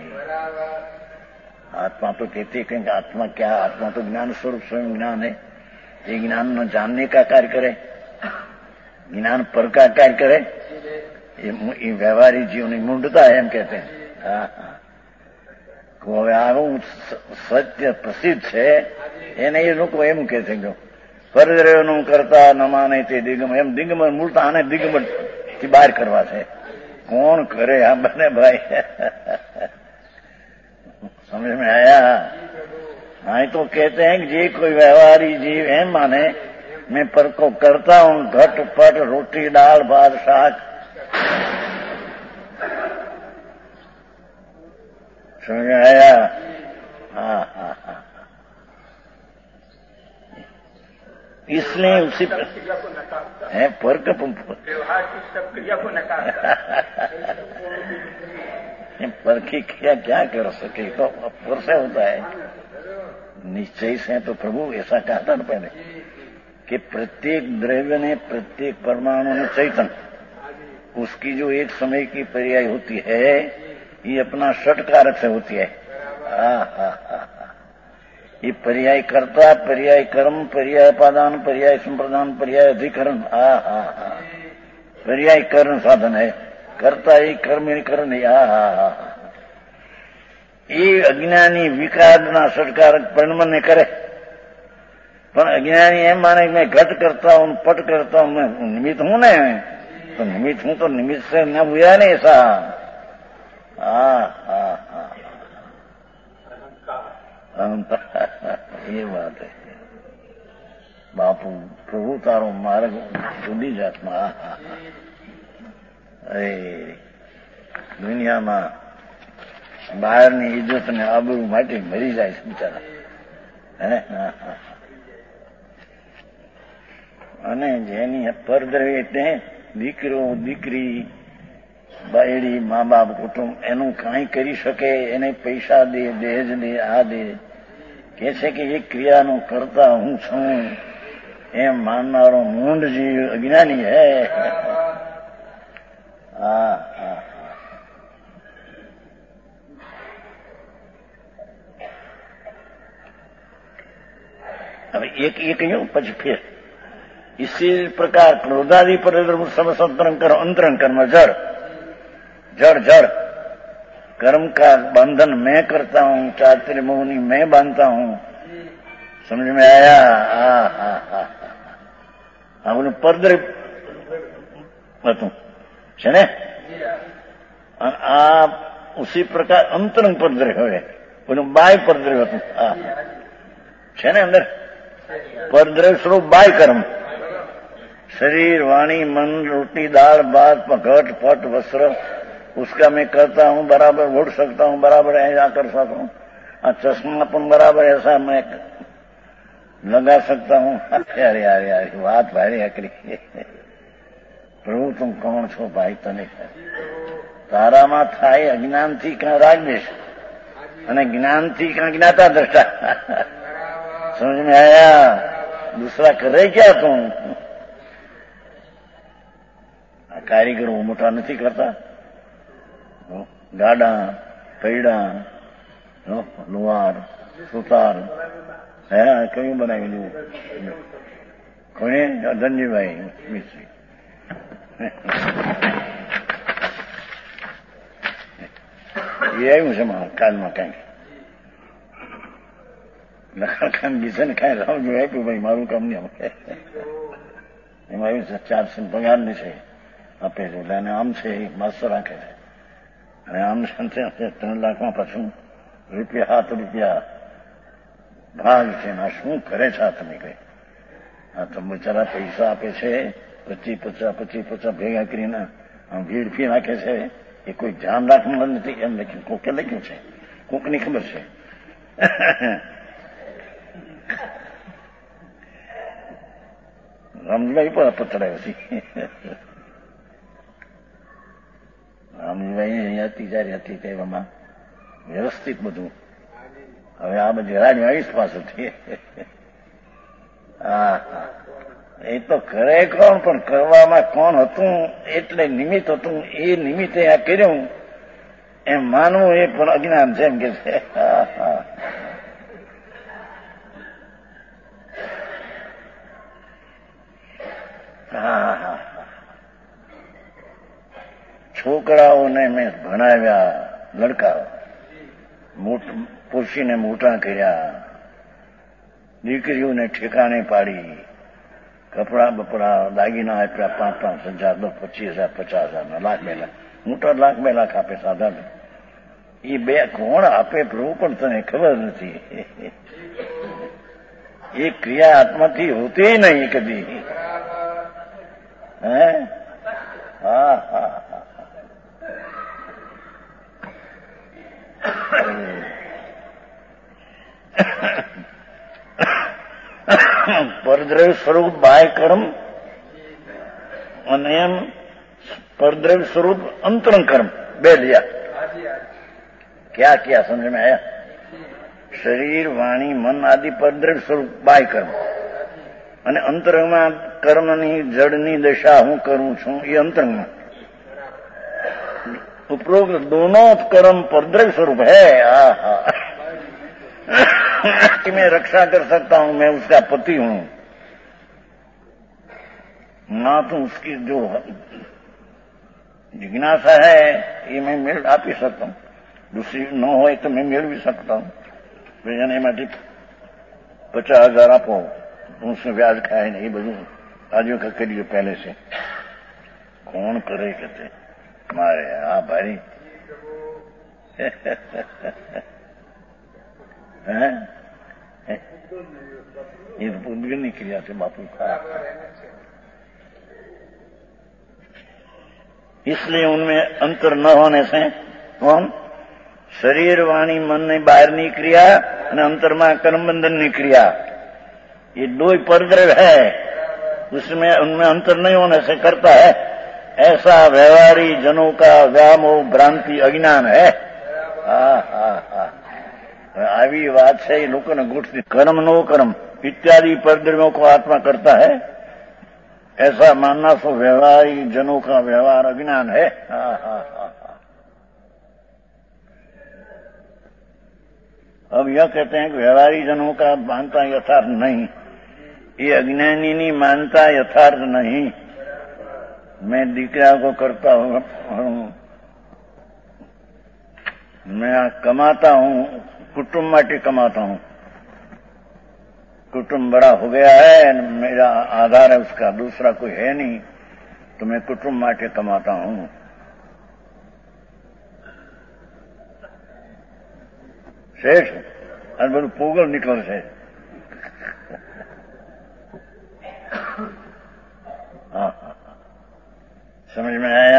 आत्मा तो कहती है कि आत्मा क्या, आत्मा तो ज्ञान स्वरूप स्वयं ज्ञान है। ये ज्ञान न जानने का कार्य करे, ज्ञान पर का कार्य करे। ये व्यवहारिक जीवन मूढ़ता है, हम कहते हैं। હવે આવું સત્ય પ્રસિદ્ધ છે, એને એ લોકો એમ કહે છે કે પરદ્રવ્યનું કરતા ન માને તે દિગમ, એમ દિગંબર મૂળતા આને દિગંબર થી બહાર કરવા છે। कौन करे? हम बने भाई। समझ में आया? हाँ, तो कहते हैं कि जे कोई व्यवहारी जीव है माने मैं पर को करता हूं, घट पट रोटी दाल भात शाक। समझ में आया? हाँ। इसलिए उसी है पर का व्यवहार की सब क्रिया को नकारता। पर की क्रिया क्या कर सके? तो पर से होता है, निश्चय से। तो प्रभु ऐसा कहता ना पहले कि प्रत्येक द्रव्य ने, प्रत्येक परमाणु ने चैतन, उसकी जो एक समय की पर्याय होती है, ये अपना षट कारक से होती है। ये पर्याय कर्ता, पर्याय कर्म, पर्याय पादान, पर्याय संप्रदान, पर्याय अधिकरण। पर्याय करण साधन है। कर्ता ही कर्म ही करण है। ये अज्ञानी विकारना षटकारक परिणमन ने करे, पर अज्ञानी एम माने मैं घट करता हूं, पट करता हूं, मैं निमित्त हूं ना। तो निमित्त हूं तो निमित्त से न हुआ नहीं ऐसा। ये बात है बापू। प्रभु तारो मार्ग जुदी जातમાં। अरे દુનિયામાં બહારની ઇજ્જત ને આબરૂ માટે મરી જાય છે બિચારા। અને જેની પરદ્રવ્ય એટલે દીકરો દીકરી બાયડી મા બાપ કુટુંબ એનું કાંઈ કરી શકે, એને પૈસા દે, દહેજ દે, આ દે, કે છે કે એ ક્રિયાનું કરતા હું છું એમ માનનારો મૂંઢ જીવ અજ્ઞાની હે। હવે એક કહ્યું પછી ફેર इसी प्रकार क्रोधादि पर अंतरंग कर्म जड़ जड़ जड़ कर्म का बंधन मैं करता हूं, चातुर्य मोहनी मैं बांधता हूं। समझ में आया? आपने परद्रव्य बताऊं છે ને? आप उसी प्रकार अंतरंग परद्रव्य है, बाय परद्रव्य હતું। છે ને अंदर परद्रव्य स्वरूप बाय कर्म, शरीर वाणी मन रोटी दाल भात घट पट वस्त्र, उसका मैं करता हूं, बराबर उड़ सकता हूं, बराबर ऐसा कर सकता हूं। चश्मा अपन बराबर ऐसा मैं लगा सकता हूं? अरे यार यार વાત ભારે અકરી. પ્રભુ તું કોણ છો ભાઈ? તને તારામાં થાય અજ્ઞાનથી કાં રાગદેશ અને જ્ઞાનથી કાં જ્ઞાતા દ્રષ્ટા. સમજ में आया? दूसरा करे क्या तुम? આ કારીગરો મોટા નથી કરતા? ગાડા, પૈડા, લુહાર, સુતાર, હે કયું બનાવેલું? કોને? ધનજીભાઈ મિસ્ત્રી. એ આવ્યું છે કાલમાં કઈક લખાણ ગીસે ને કઈ રાવજો આપ્યું ભાઈ મારું કામ નહીં. એમાં આવ્યું છે 400 પગારની છે આપે છે એટલે અને આમ છે એ મસ્ત રાખે છે અને આમ છે 3 લાખમાં પાછું રૂપિયા 7 રૂપિયા ભાગ છે. આ શું કરે છે આ તમે કઈ? આ તો બિચારા પૈસા આપે છે 25-50 ભેગા કરીને આમ ભીડફી નાખે છે. એ કોઈ ધ્યાન રાખવાનું નથી એમ લખ્યું. કોકે લખ્યું છે, કોકની ખબર છે. રામજીભાઈ પણ પતડાયો છે. રામજીભાઈ અહીંયા તિજારી હતી તેમાં વ્યવસ્થિત બધું. હવે આ બધી રાજ્ય આવીશ પાછળથી. હા એ તો કરે કોણ પણ કરવામાં કોણ હતું એટલે નિમિત્ત હતું. એ નિમિત્તે આ કર્યું એમ માનવું એ પણ અજ્ઞાન છે એમ કે છે. હા છોકરાઓને મેં ભણાવ્યા, લડકા પોષીને મોટા કર્યા, દીકરીઓને ઠેકાણે પાડી, કપડા બપડા દાગીના આપ્યા 5,000, 10,000, 25,000, 50,000, લાખ 2 લાખ. મોટા લાખ 2 લાખ આપે સાધારણ. એ બે કોણ આપે પ્રભુ પણ તને ખબર નથી. એ ક્રિયા આત્માથી હોતી નહીં કદી. હે હા હા પરદ્રવ્ય સ્વરૂપ બાહ્ય કર્મ અને એમ પરદ્રવ્ય સ્વરૂપ અંતરંગ કર્મ બે लिया. क्या किया समझ में आया? शरीर वाणी मन आदि પરદ્રવ્ય સ્વરૂપ બાહ્ય કર્મ અને અંતરંગમાં કર્મની જડની દશા હું કરું છું એ અંતરંગમાં. उपरोक्त दोनों कर्म परद्रव्य स्वरूप है. कि मैं रक्षा कर सकता हूं, मैं उसका पति हूं ना, तो उसकी जो जिज्ञासा है ये मैं मेल आप ही सकता हूं. दूसरी न हो तो मैं मेल भी सकता हूं. એને માટે 50,000 આપો, उसमें ब्याज खाए नहीं, બધું આજુ કરી પહેલે છે. કોણ કરે કે મારે આ ભાઈ ये पुद्गल नहीं क्रिया से बापू का. इसलिए उनमें अंतर न होने से कौन शरीर वाणी मन ने बाहर क्रिया और अंतर में कर्मबंधन क्रिया, ये 2 ही परद्रव्य है. उसमें उनमें अंतर नहीं होने से करता है. ऐसा व्यवहारी जनों का व्यामोह भ्रांति अज्ञान है. આવી વાત છે એ લોકોને ગોઠવી. કર્મ નો કર્મ इत्यादि परद्रव्यों को आत्मा करता है ऐसा मानना तो व्यवहारी जनों का व्यवहार अज्ञान है. अब यह कहते हैं कि व्यवहारी जनों का मानता यथार्थ नहीं, ये अज्ञानी नहीं मानता यथार्थ नहीं. मैं दीकरा को करता हूं, मैं कमाता हूं, कुटुंब માટે कमाता हूं. कुटुंब बड़ा हो गया है, मेरा आधार है उसका, दूसरा कोई है नहीं, तो मैं कुटुंब માટે कमाता हूं. शेष और બધું પોગલ નીકળશે. हाँ समझ में आया?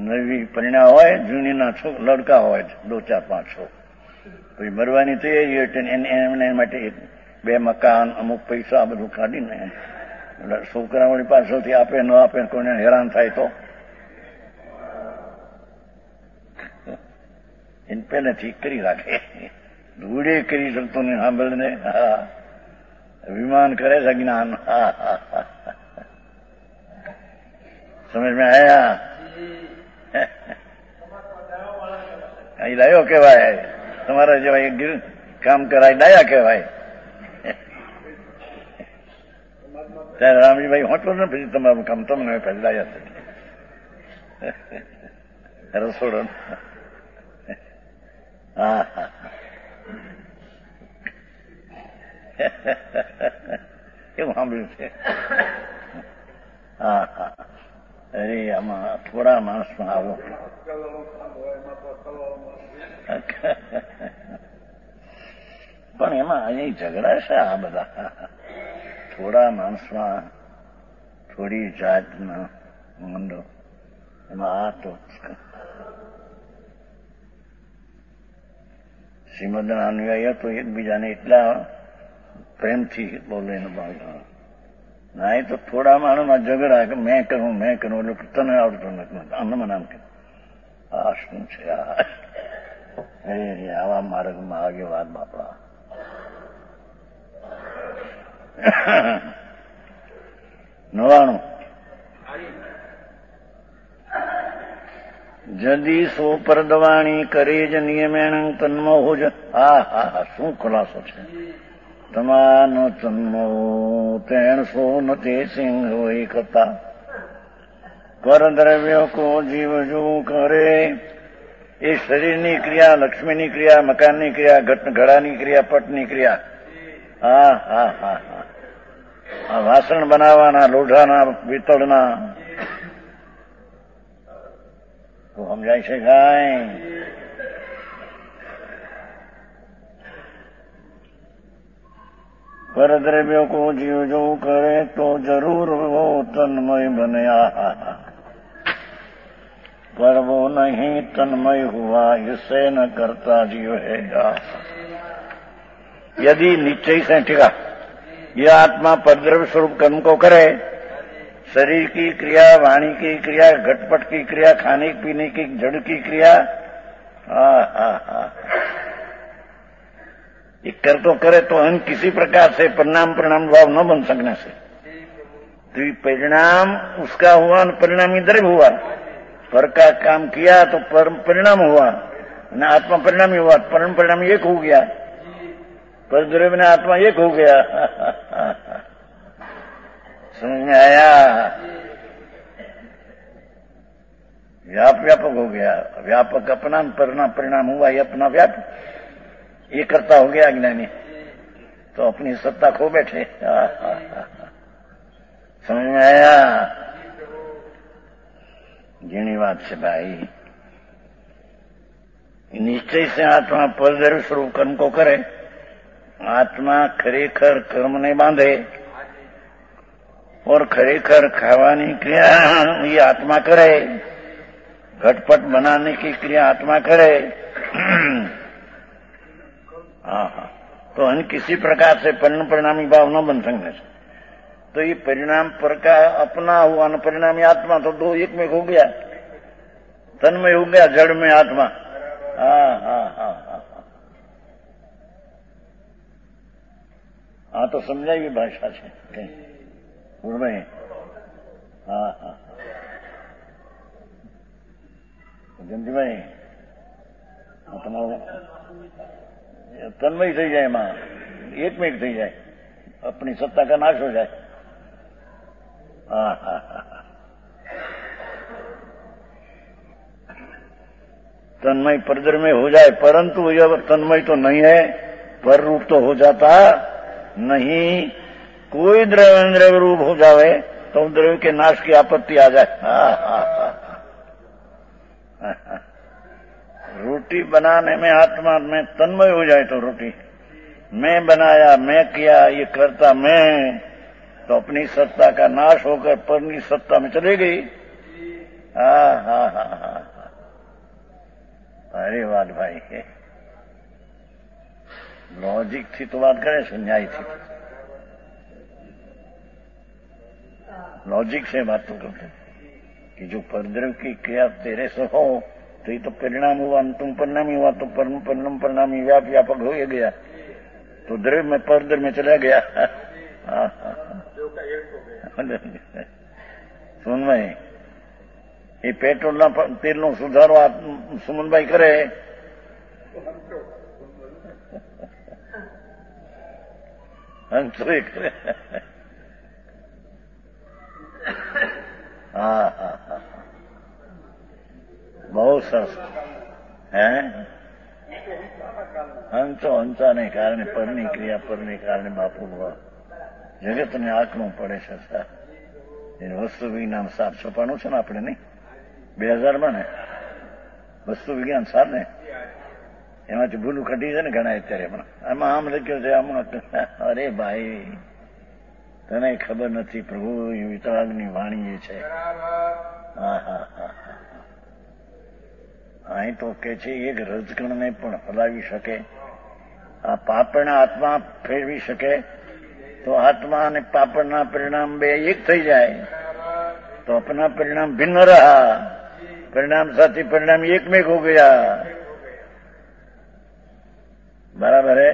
નવી પરિણા હોય, જૂનીના લડકા હોય 2, 4, 5, 6, પછી મરવાની તૈયારી હોય એમને માટે 2 મકાન, અમુક પૈસા બધું કાઢીને છોકરાઓની પાછળથી આપે ન આપે, કોઈને હેરાન થાય તો એને પહેલેથી કરી રાખે. ધૂળે કરી શકતો ને સાંભળને. હા, અભિમાન કરે છે જ્ઞાન. સમજ મેં આયા? અહીં ડાયો કહેવાય. તમારા જેવા એક કામ કરાય ડાયા કહેવાય. ત્યારે રામજીભાઈ હોતો ને પછી તમારું કામ તમને પહેલા ડાયા રસોડો. હા, એવું સાંભળ્યું છે. હા, હા. અરે આમાં થોડા માણસમાં આવો. પણ એમાં અહીં ઝઘડા છે આ બધા. થોડા માણસમાં થોડી જાતના મંડો એમાં આ તો શ્રીમદના અનુયાયીઓ તો એકબીજાને એટલા પ્રેમથી બોલે ના, એ તો થોડા માણસમાં ઝઘડા કે મેં કરું એટલે તને આવડતું નથી, આમને આમ કે આ શું છે આવા માર્ગમાં આગેવાન બાપા. નવાણું. જદી સો પરદવાણી કરે જ નિયમેણ તન્મો હો જ. હા હા હા, શું ખુલાસો છે. તમાનો તન્મો તેણ સો ન તે સિંહ હોય કથા પરદ્રવ્ય કો જીવ જો કરે. એ શરીરની ક્રિયા, લક્ષ્મીની ક્રિયા, મકાનની ક્રિયા, ઘડાની ક્રિયા, પટની ક્રિયા. હા હા હા હા. આ વાસણ બનાવવાના, લોઢાના, પિત્તળના તો સમજાય છે કાંઈ? પરદ્રવ્યો કો જીવ જો કરે તો જરૂર વો તન્મય બને. पर वो नहीं तन्मय हुआ इससे न करता जीव है. यदि निश्चय से टिका यह आत्मा परद्रव्य स्वरूप कर्म को करे, शरीर की क्रिया, वाणी की क्रिया, घटपट की क्रिया, खाने पीने की जड़ की क्रिया, ये कर तो करे तो हम किसी प्रकार से परिणाम भाव न बन सकने से, तो परिणाम उसका हुआ, परिणाम इधर हुआ. पर का काम किया तो परिणाम हुआ, न आत्मा परिणामी हुआ, परिणाम एक हो गया, पर द्रव्य ने आत्मा एक हो गया. समझ में आया? व्यापक हो गया. व्यापक अपना, परिणाम हुआ ये अपना व्यापक, ये करता हो गया अज्ञानी, तो अपनी सत्ता खो बैठे. समझ में आया? ઘણી વાત છે ભાઈ. નિશ્ચય से आत्मा परद्रव्य स्वरूप कर्म को करे. आत्मा खरेखर कर्म ने बांधे और खरेखर खावानी क्रिया ये आत्मा करे, घटपट बनाने की क्रिया आत्मा करे. हाँ हाँ, तो हम किसी प्रकार से परिणामी भाव न बन सकने से, तो ये परिणाम पर का अपना हुआ न परिणामी आत्मा, तो दो एक में हो गया, तन्मय हो गया, जड़ में आत्मा. हाँ हाँ हाँ हाँ हाँ, तो समझाइए भाषा છે પૂર્વે. હા હા, જયંતિભાઈ તમારે તન્મય થઈ જાય, એમાં એકમેક થઈ જાય, अपनी सत्ता का नाश हो जाए. हाँ हाँ हाँ, तन्मय परद्रव्य हो जाए, परंतु यह तन्मय तो नहीं है, पर रूप तो हो जाता नहीं. कोई द्रव्य रूप हो जावे तो द्रव्य के नाश की आपत्ति आ जाए. रोटी बनाने में आत्मा में तन्मय हो जाए तो रोटी मैं बनाया, मैं किया, ये करता मैं, तो अपनी सत्ता का नाश होकर परनी सत्ता में चली गई. हाँ हाँ हाँ हाँ, अरे बात भाई है, लॉजिक थी तो बात करे, न्याय थी लॉजिक से बात तो करते कि जो परद्रव्य की क्रिया तेरे से हो तो ये तो परिणाम हुआ, तुम परिणामी हुआ तो परिणामी व्यापक हो गया, तो द्रव्य में परद्रव्य में चला गया। सुन भाई, ये पेट्रोल तेल नो सुधारो सुमनभाई करे, करे। હા બહુ સરસ હે હંસાને કારણે પરની ક્રિયા પરની કારણે બાપુ જગતને આંકવું પડે છે સર. એ વસ્તુ વિજ્ઞાન સાર છપાનું છે ને આપણે નહીં 2000માં ને વસ્તુ વિજ્ઞાન સાર ને એમાંથી ભૂલું કઢી છે ને ઘણા અત્યારે હમણાં આમાં આમ લખ્યું છે આમાં. અરે ભાઈ તને ખબર નથી પ્રભુ વિતરાગની વાણી એ છે. હા હા હા અહીં તો કે છે એક રજકણને પણ હલાવી શકે, આ પાપડના આત્મા ફેરવી શકે તો આત્મા અને પાપડના પરિણામ બે એક થઈ જાય તો अपना परिणाम भिन्न रहा, परिणाम साथी परिणाम एक में हो गया. बराबर है.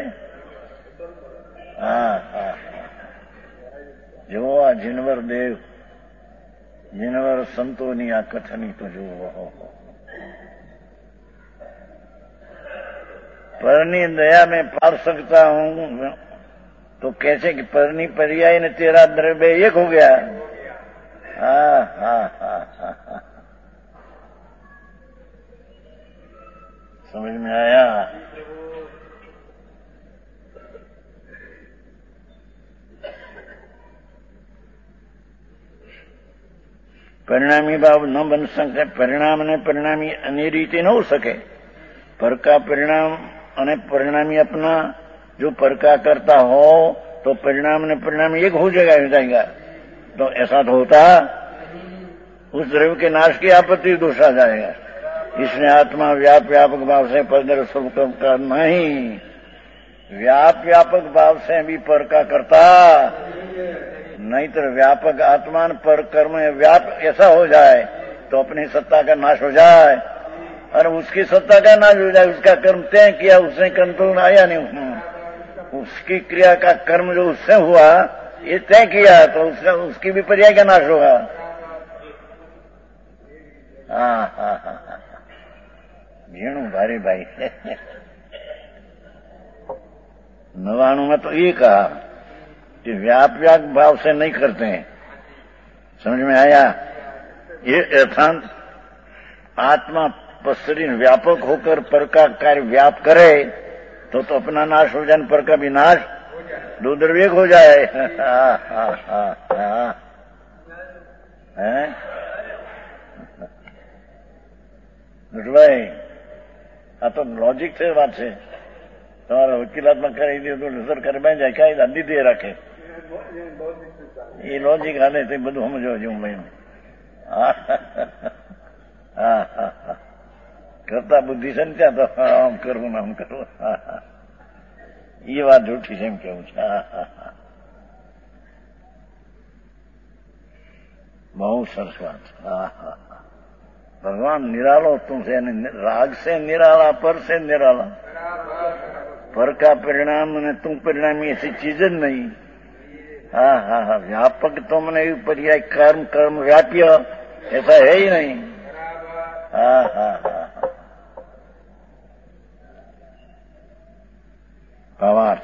હા હા જુઓ આ જીનવર દેવ જીનવર સંતોની આ કથની તો જુઓ. पરની दया में पार सकता हूं तो कैसे कि पરની पर्याय ने तेरा द्रव्य एक हो गया. हाँ हाँ हाँ हाँ समझ में आया. परिणामी भाव न बन सकते, परिणाम ने परिणामी अन्य रीति न हो सके. पर का परिणाम અને परिणामी अपना जो पर का करता हो तो परिणाम ने परिणाम एक हो जाएगा. तो ऐसा तो होता, उस द्रव्य के नाश की आपत्ति दोष आ जाएगा. इसने आत्मा व्यापक भाव से पर स्वरूप का नहीं, व्यापक भाव से भी पर का करता, नहीं तो व्यापक आत्मा पर कर्म व्याप ऐसा हो जाए तो अपनी सत्ता का नाश हो जाए और उसकी सत्ता का नाश हो जाए. उसका कर्म तय किया, उसने कर्म तो आया नहीं, उसकी क्रिया का कर्म जो उससे हुआ ये तय किया तो उसकी भी पर्याय का नाश होगा. हाँ हाँ हाँ हाँ झीणु भारी भाई. 99 में तो ये कहा कि व्यापक भाव से नहीं करते हैं. समझ में आया. ये अर्थात आत्मा शरीर व्यापक होकर पर का कार्य व्याप करे तो अपना नाश हो जाए, पर का भी नाश, दो द्रव्य हो जाए. ભાઈ આ તો લોજિક છે, વાત છે. તમારે વકીલાતમાં કરાવી દે તો સરકારે બાંધી જાય, કાયદા દીધી રાખે, એ લોજિક હાલે તે બધું સમજવા જેવું ભાઈ. હા હા હા કરતા બુદ્ધિ છે ને ત્યાં તો આમ કરવું ને આમ કરવું. એ વાત જૂઠી છે એમ કેવું છે. બહુ સરસ વાત. भगवान निरालो तुमसे, राग से निराला, पर से निराला. पर का परिणाम ने तुम परिणामी ऐसी चीज જ नहीं. हाँ हाँ हाँ व्यापक तो मैंने पर्याय कर्म कर्म व्याप्य ऐसा है ही नहीं. हाँ हाँ हाँ भावार्थ.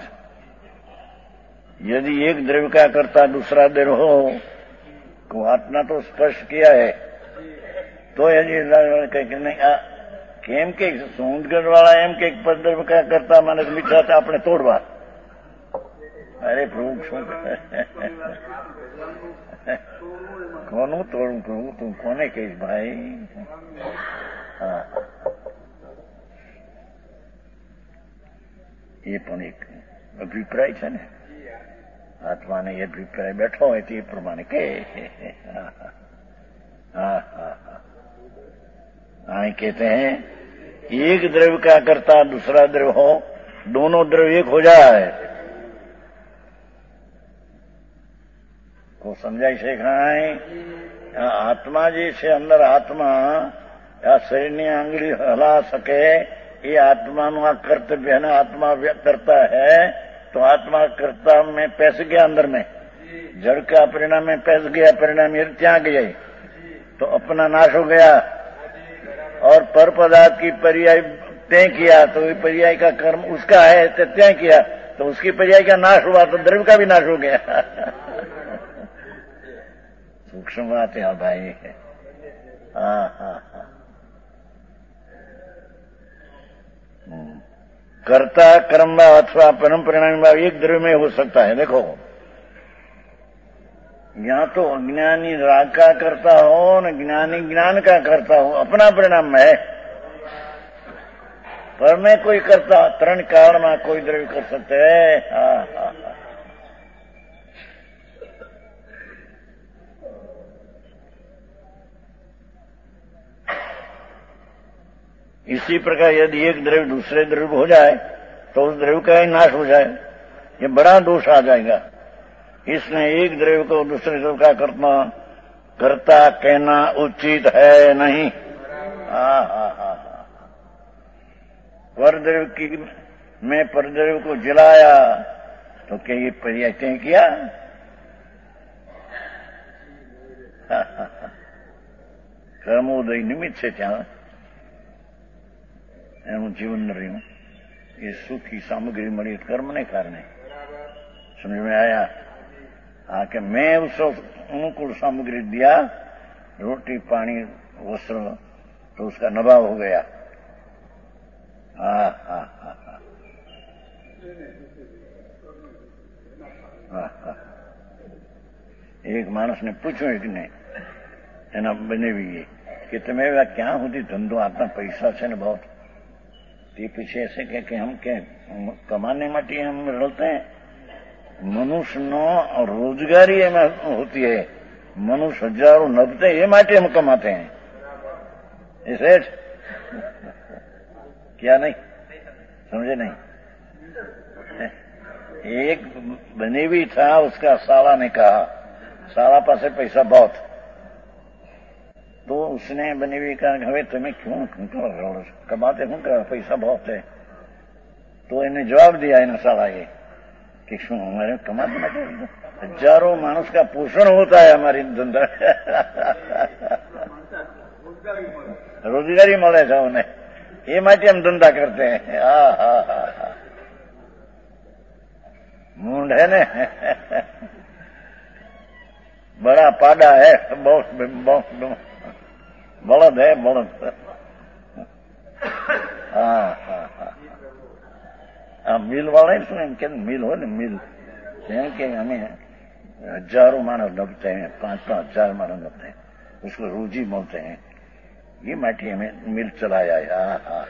यदि एक द्रव्य का करता दूसरा द्रव्य हो तो आत्मा तो स्पष्ट किया है तो હજી નહીં કેમ કે સોંદગઢવાળા એમ કે પદ્ધર કરતા મને મીઠા આપણે તોડવા. અરે પ્રભુ શું કોનું તોડું પ્રભુ, તું કોને કહીશ ભાઈ. હા એ પણ એક અભિપ્રાય છે ને, આત્માને એ અભિપ્રાય બેઠો હોય તે પ્રમાણે કે. હા હા हाँ कहते हैं एक द्रव्य का करता दूसरा द्रव्य हो, दोनों द्रव्य एक हो जाए तो समझाई છે આત્મા જે છે અંદર આત્મા આ શરીરની આંગળી હલા શકે ये आत्मा નું આ કર્તવ્ય है आत्मा करता है तो आत्मा कर्ता में पैस गया अंदर में जड़ का परिणाम में पैस गया परिणाम ये त्याग गया तो अपना नाश हो गया और पर पदार्थ की पर्याय तय किया तो ये पर्याय का कर्म उसका है तो तय किया तो उसकी पर्याय का नाश हुआ तो द्रव्य का भी नाश हो गया सूक्ष्म बात है भाई। हाँ हाँ हाँ कर्ता कर्म भाव अथवा परम परिणामी भाव एक द्रव्य में हो सकता है। देखो यहाँ तो अज्ञानी राग का करता हो न ज्ञानी ज्ञान का करता हो अपना परिणाम है पर मैं कोई करता तरण कारण में कोई द्रव्य कर सकते है। हाँ हाँ हाँ इसी प्रकार यदि एक द्रव्य दूसरे द्रव्य हो जाए तो उस द्रव्य का ही नाश हो जाए, ये बड़ा दोष आ जाएगा। इसने एक द्रव्य को दूसरे द्रव्य का करता कहना उचित है नहीं। हाँ हाँ हाँ परद्रव्य की मैं परद्रव्य को जलाया तो क्या ये पर्याय तय किया? कर्मोदय निमित्त से ત્યાં એનું જીવન રહ્યું એ સુખી સામગ્રી મળી કર્મને કારણે समझ में आया। हाँ कि मैं उसको अनुकूल सामग्री दिया रोटी पानी वस्त्र तो उसका नभाव हो गया। हाँ हाँ हाँ हाँ हाँ एक मानस ने पूछो एक ने एना बनेवी कि તમે ક્યાં સુધી ધંધો આપતા પૈસા છે ને बहुत તે पीछे ऐसे कहे कि हम क्या कमाने માટે हम रहते हैं। मनुष्य नो रोजगारी में होती है, मनुष्य हजारों नबते ये माटे हम कमाते हैं इसे क्या नहीं समझे नहीं। एक बनेवी था उसका साला ने कहा साला पासे पैसा बहुत तो उसने बनेवी कहा हवे तुम्हें क्यों कमाते क्यों कर पैसा बहुत है तो इन्हें जवाब दिया इन साला ये कि शू हमारे कमाते हजारों मानुष का पोषण होता है हमारी धंधा रोजगारी મળે છે उन्हें ये माटे हम धंधा करते हैं। हाँ हाँ हाँ हाँ मूंड है ने बड़ा पाड़ा है बहुत बलद है बलद। हाँ हाँ हाँ मिल वाले सुन के मिल हो न मिल के हमें हजारों मानव लगते हैं 5-5 हजार मानव लगते हैं उसको रोजी बोलते हैं ये माटी हमें मिल चलाया है। हाँ हाँ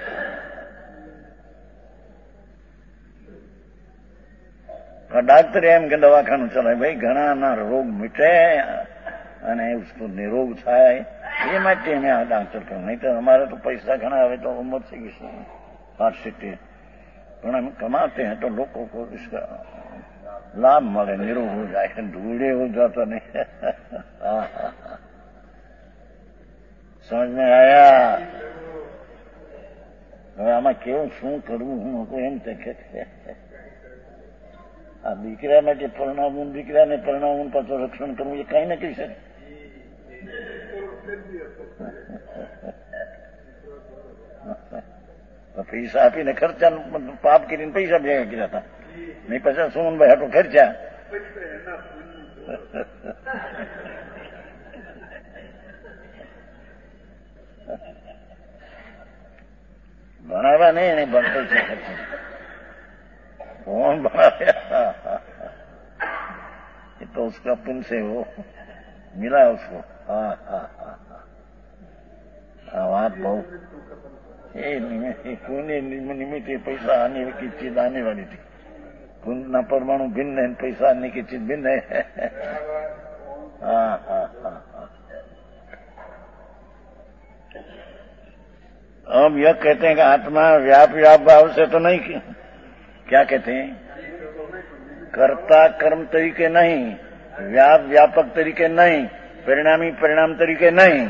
डॉक्टर एम के दवाखानु चलाए भाई घना ना रोग मिटे અને उसको निरोग થાય ये માટે અમે આ डॉक्टर को नहीं तो हमारे तो पैसा घना आवे तो उम्र से 60 પણ हम कमाते हैं तो लोगों को इसका लाभ મળે निरोग हो जाए ढूंढे हो जाता नहीं। समझ में आया। હવે આમાં કેવું શું કરવું હું એમ કે આ દીકરા માટે પરણાવું દીકરાને પરણાવું પાછું રક્ષણ કરવું એ કઈ ન કરી શકે। પૈસા આપીને ખર્ચા પાપ કરીને પૈસા ભેગા કર્યા હતા નહીં પછી સુમનભાઈ હાટો ખર્ચા ભણાવ્યા નહીં એને પૈસા ખર્ચા कौन बनाया ये तो उसका पुण्य से वो मिला उसको। हाँ हाँ हाँ हाँ बात बहुत पुण्य निमित्त पैसा आने की चीज आने वाली थी पुण्य ना परमाणु भिन्न है पैसा आने की चीज भिन्न है। हाँ हाँ हाँ हाँ अब यह कहते हैं कि आत्मा व्याप भाव से तो नहीं, क्या कहते हैं, कर्ता कर्म तरीके नहीं, व्यापक तरीके नहीं, परिणामी परिणाम तरीके नहीं।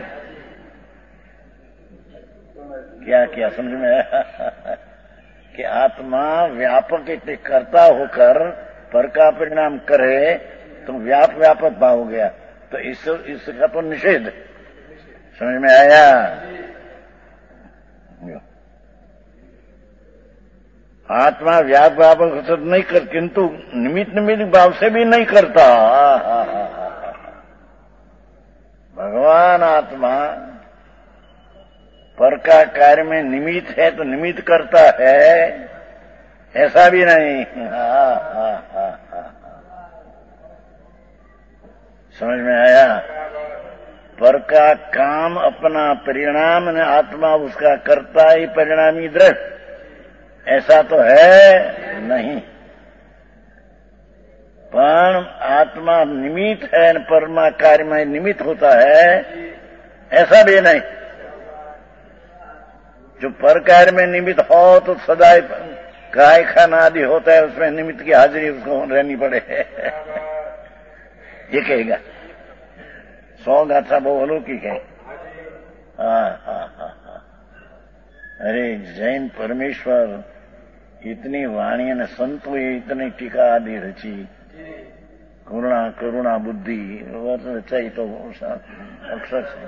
क्या क्या समझ में आया कि आत्मा व्यापक इतने कर्ता होकर पर का परिणाम करे तो व्यापक भाव हो गया, तो इसका तो निषेध समझ में आया। आत्मा व्यापक नहीं कर, किंतु निमित्त भाव से भी नहीं करता। भगवान आत्मा पर का कार्य में निमित्त है तो निमित्त करता है, ऐसा भी नहीं। समझ में आया। पर का काम अपना परिणाम ने आत्मा उसका करता ही परिणामी दृष्ट, ऐसा तो है नहीं। पर आत्मा निमित्त है, परमा कार्य में निमित्त होता है, ऐसा भी नहीं। जो पर कार्य में निमित्त हो तो सदा काय खाना आदि होता है, उसमें निमित्त की हाजिरी उसको रहनी पड़े। ये कहेगा 100 गाथा बहु अलौकिक है। अरे जैन परमेश्वर इतनी वाणी અને સંતોએ इतनी टीका आदि रची, करुणा बुद्धि रचाई तो अक्षर से।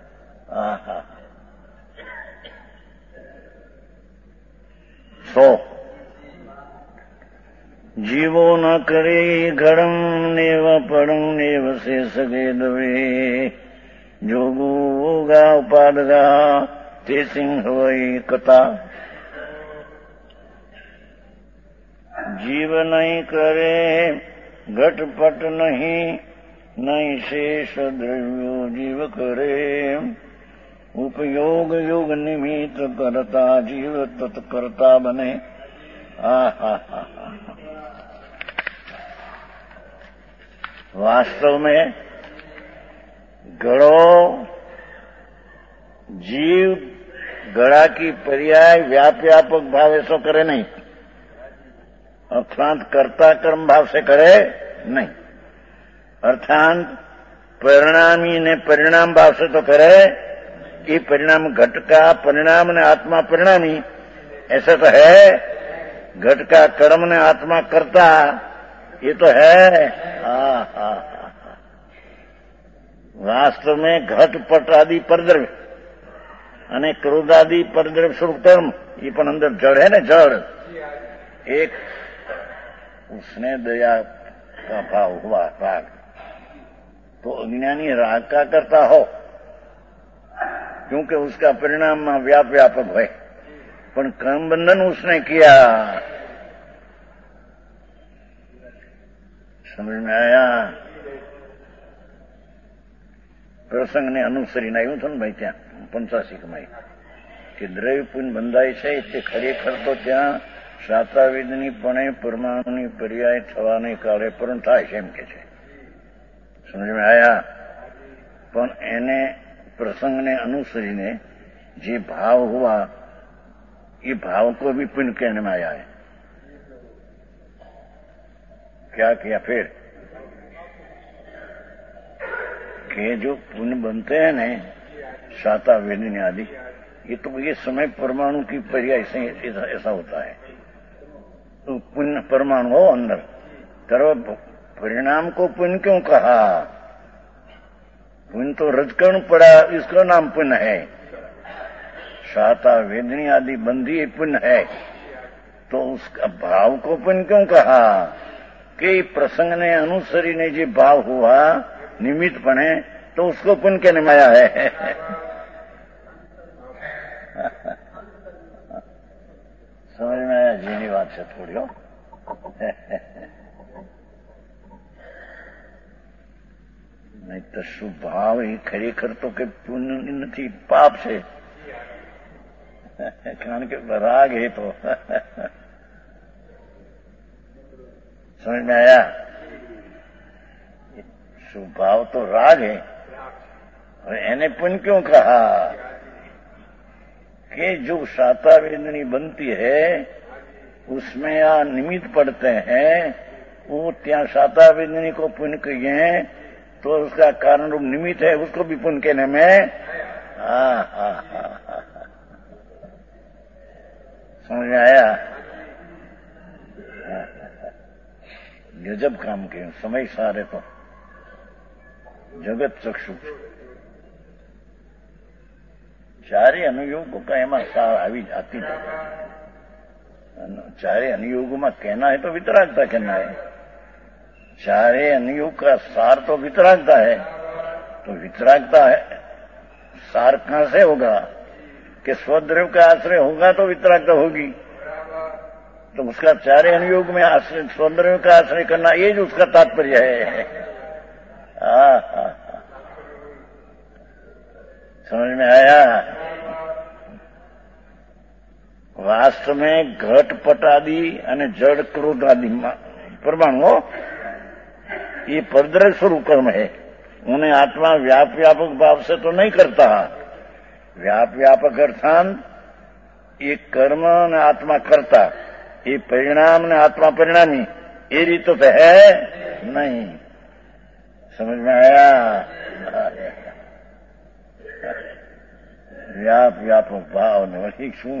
जीवो न करे घड़म नेव पड़म नेव से सगे दवे, जोगो होगा उपादगा ते सिंह वही कथा। जीव नहीं करे घटपट नहीं शेष द्रव्यो जीव करे, उपयोग योग निमित्त करता जीव तत्कर्ता बने। वास्तव में गड़ो जीव गड़ा की पर्याय व्यापक भाव ऐसा करे नहीं, अर्थात कर्ता कर्म भाव से करे नहीं, अर्थात परिणामी ने परिणाम भाव से तो करे कि परिणाम घट का परिणाम ने आत्मा परिणामी, ऐसा तो है। घट का कर्म ने आत्मा करता, ये तो है। वास्तव में घट पट आदि परद्रव्य અને क्रोधादि परद्रव्य स्वरूप कर्म, ये पण अंदर जड़ है ना, जड़। एक उसने दया का भाव हुआ राग, तो अज्ञानी राग का करता हो, क्योंकि उसका परिणाम व्यापक है, पर कर्म बंधन उसने किया। समझ में आया। प्रसंग ने અનુસરીને આવ્યું હતું ને ભાઈ ત્યાં 85 કે દ્રવ્ય પુણ્ય બંધાય છે તે ખરેખર તો ત્યાં શાસ્ત્રાવિદની પણે પરમાણુની પર્યાય થવાને કાળે પણ થાય છે એમ કે છે। સમજ में आया। પણ એને પ્રસંગને અનુસરીને જે ભાવ हुआ, ये भाव को भी पुण्य कहने में आया है। क्या किया फिर कि जो पुण्य बनते हैं न शाता वेदिनी आदि, ये तो ये समय परमाणु की पर्याय से ऐसा होता है। तो पुण्य परमाणु हो अंदर, तरह परिणाम को पुण्य क्यों कहा? पुण्य तो रजकण पड़ा, इसका नाम पुण्य है। शाता वेदनी आदि बंधी पुण्य है, तो उसका भाव को पुण्य क्यों कहा? कि प्रसंग ने अनुसरी ने जो भाव हुआ निमित्त बने, तो उसको पुण्य कहने में आया है। समझ में आया जीनी बात से थोड़ी हो। नहीं तो शुभ भाव ही खरेखर तो के पुण्य नहीं, पाप से, कारण के राग है तो। समझ में आया। स्वभाव तो राग है, और एने पुण्य क्यों कहा कि जो शाता वेदनी बनती है उसमें या निमित्त पड़ते हैं, वो त्या शाता वेदनी को पुण्य कहिए तो उसका कारण रूप निमित्त है, उसको भी पुण्य कहने में समझ में आया? गजब काम किए समय सारे तो जगत चक्षु चारे अनुयोगों का एમાં सार આવી जाती है। चारे अनुयोगों में कहना है तो वितरागता कहना है, चारे अनुयोग का सार तो वितरागता है, तो वितरागता है सार कहां से होगा कि स्वद्रव्य का आश्रय होगा तो वितरागता होगी, तो उसका चारे अनुयोग में आश्रय स्वद्रव्य का आश्रय करना ये जो उसका तात्पर्य है। समझ में आया? वास्तव में घट पट आदि અને जड़ क्रोध आदि परमाणुओं ये परद्रव्य स्वरूप कर्म है, उन्हें आत्मा व्यापक भाव से तो नहीं करता। व्यापक अर्थात ये कर्म ने आत्मा करता, ये परिणाम ने आत्मा परिणामी, ये रीत तो है नहीं। समझ में आया? व्यापक भाव ने वही शू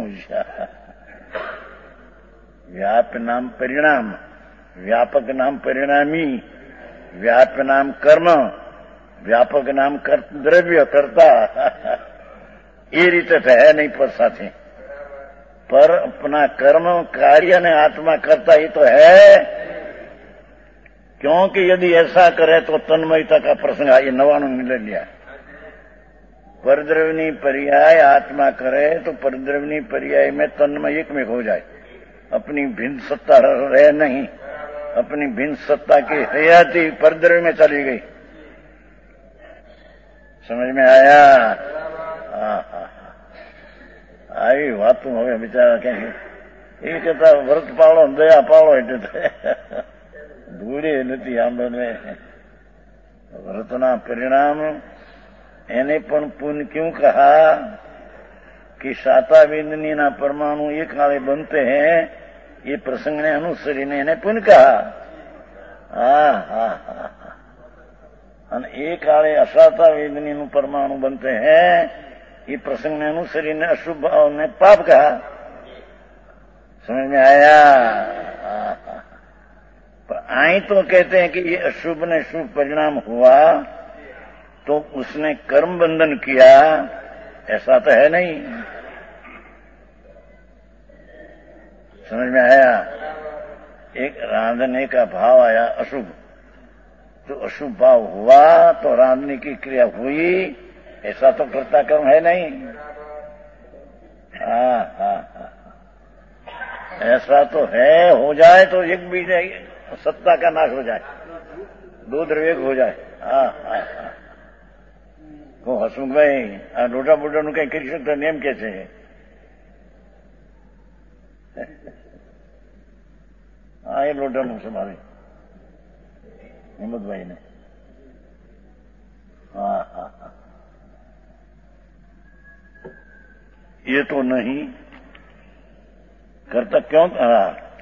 व्याप नाम परिणाम, व्यापक नाम परिणामी, व्याप नाम कर्म, व्यापक नाम द्रव्य करता, ये रीते है नहीं पर साथी। पर अपना कर्म कार्य ने आत्मा करता ही तो है, क्योंकि यदि ऐसा करे तो तन्मयता का प्रसंग ये 99 मिल लिया। परद्रव्यनी पर्याय आत्मा करे तो परद्रव्यनी पर्याय में तन्मय एक में हो जाए, अपनी भिन्न सत्ता रहे नहीं, अपनी भिन्न सत्ता की हयाती परद्रव्य में चली गई। समझ में आया? आई वातों હવે બિચારા કે એ કહેતા વ્રત પાળો દયા પાળો એટલે ભૂલે નથી આંબને વ્રતના પરિણામ એને પણ પુण्य क्यों कहा कि शाता वेदनी ना परमाणु एक काले बनते हैं, ये प्रसंग ने अनुसरी ने इन्हें पुण्य कहा। एक काले अशाता वेदनी परमाणु बनते हैं, ये प्रसंग ने अनुसरी ने अशुभ ने पाप कहा। समझ में आया? पर आई तो कहते हैं कि ये अशुभ ने शुभ परिणाम हुआ तो उसने कर्म बंधन किया, ऐसा तो है नहीं। समझ में आया? एक रांधने का भाव आया अशुभ, तो अशुभ भाव हुआ तो रांधने की क्रिया हुई, ऐसा तो कर्ता कर्म है नहीं। ऐसा तो है, हो जाए तो एक भी सत्ता का नाश हो जाए, दो द्रव्य हो जाए। को હસમુખભાઈ આ લોટા બોટાનું કઈ કરી શકતા ને એમ કે છે? એ લોટાનું છે મારે હિંમતભાઈ ને। ये तो नहीं करता, क्यों कहा?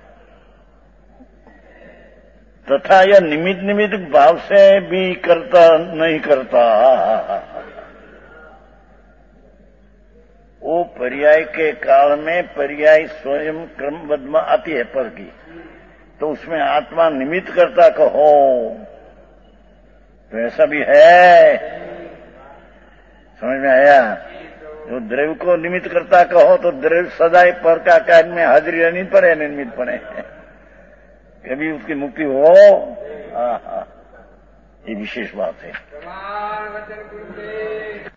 तथा यह निमित्त भाव से भी करता नहीं करता। वो पर्याय के काल में पर्याय स्वयं क्रमबद्ध में आती है पर की, तो उसमें आत्मा निमित्त करता कहो तो ऐसा भी है। समझ में आया? जो द्रव्य को निमित्त करता कहो तो द्रव्य सदाई पर का कार्य में हाजिरी नहीं पड़े, निमित्त पड़े, कभी उसकी मुक्ति हो। ये विशेष बात है।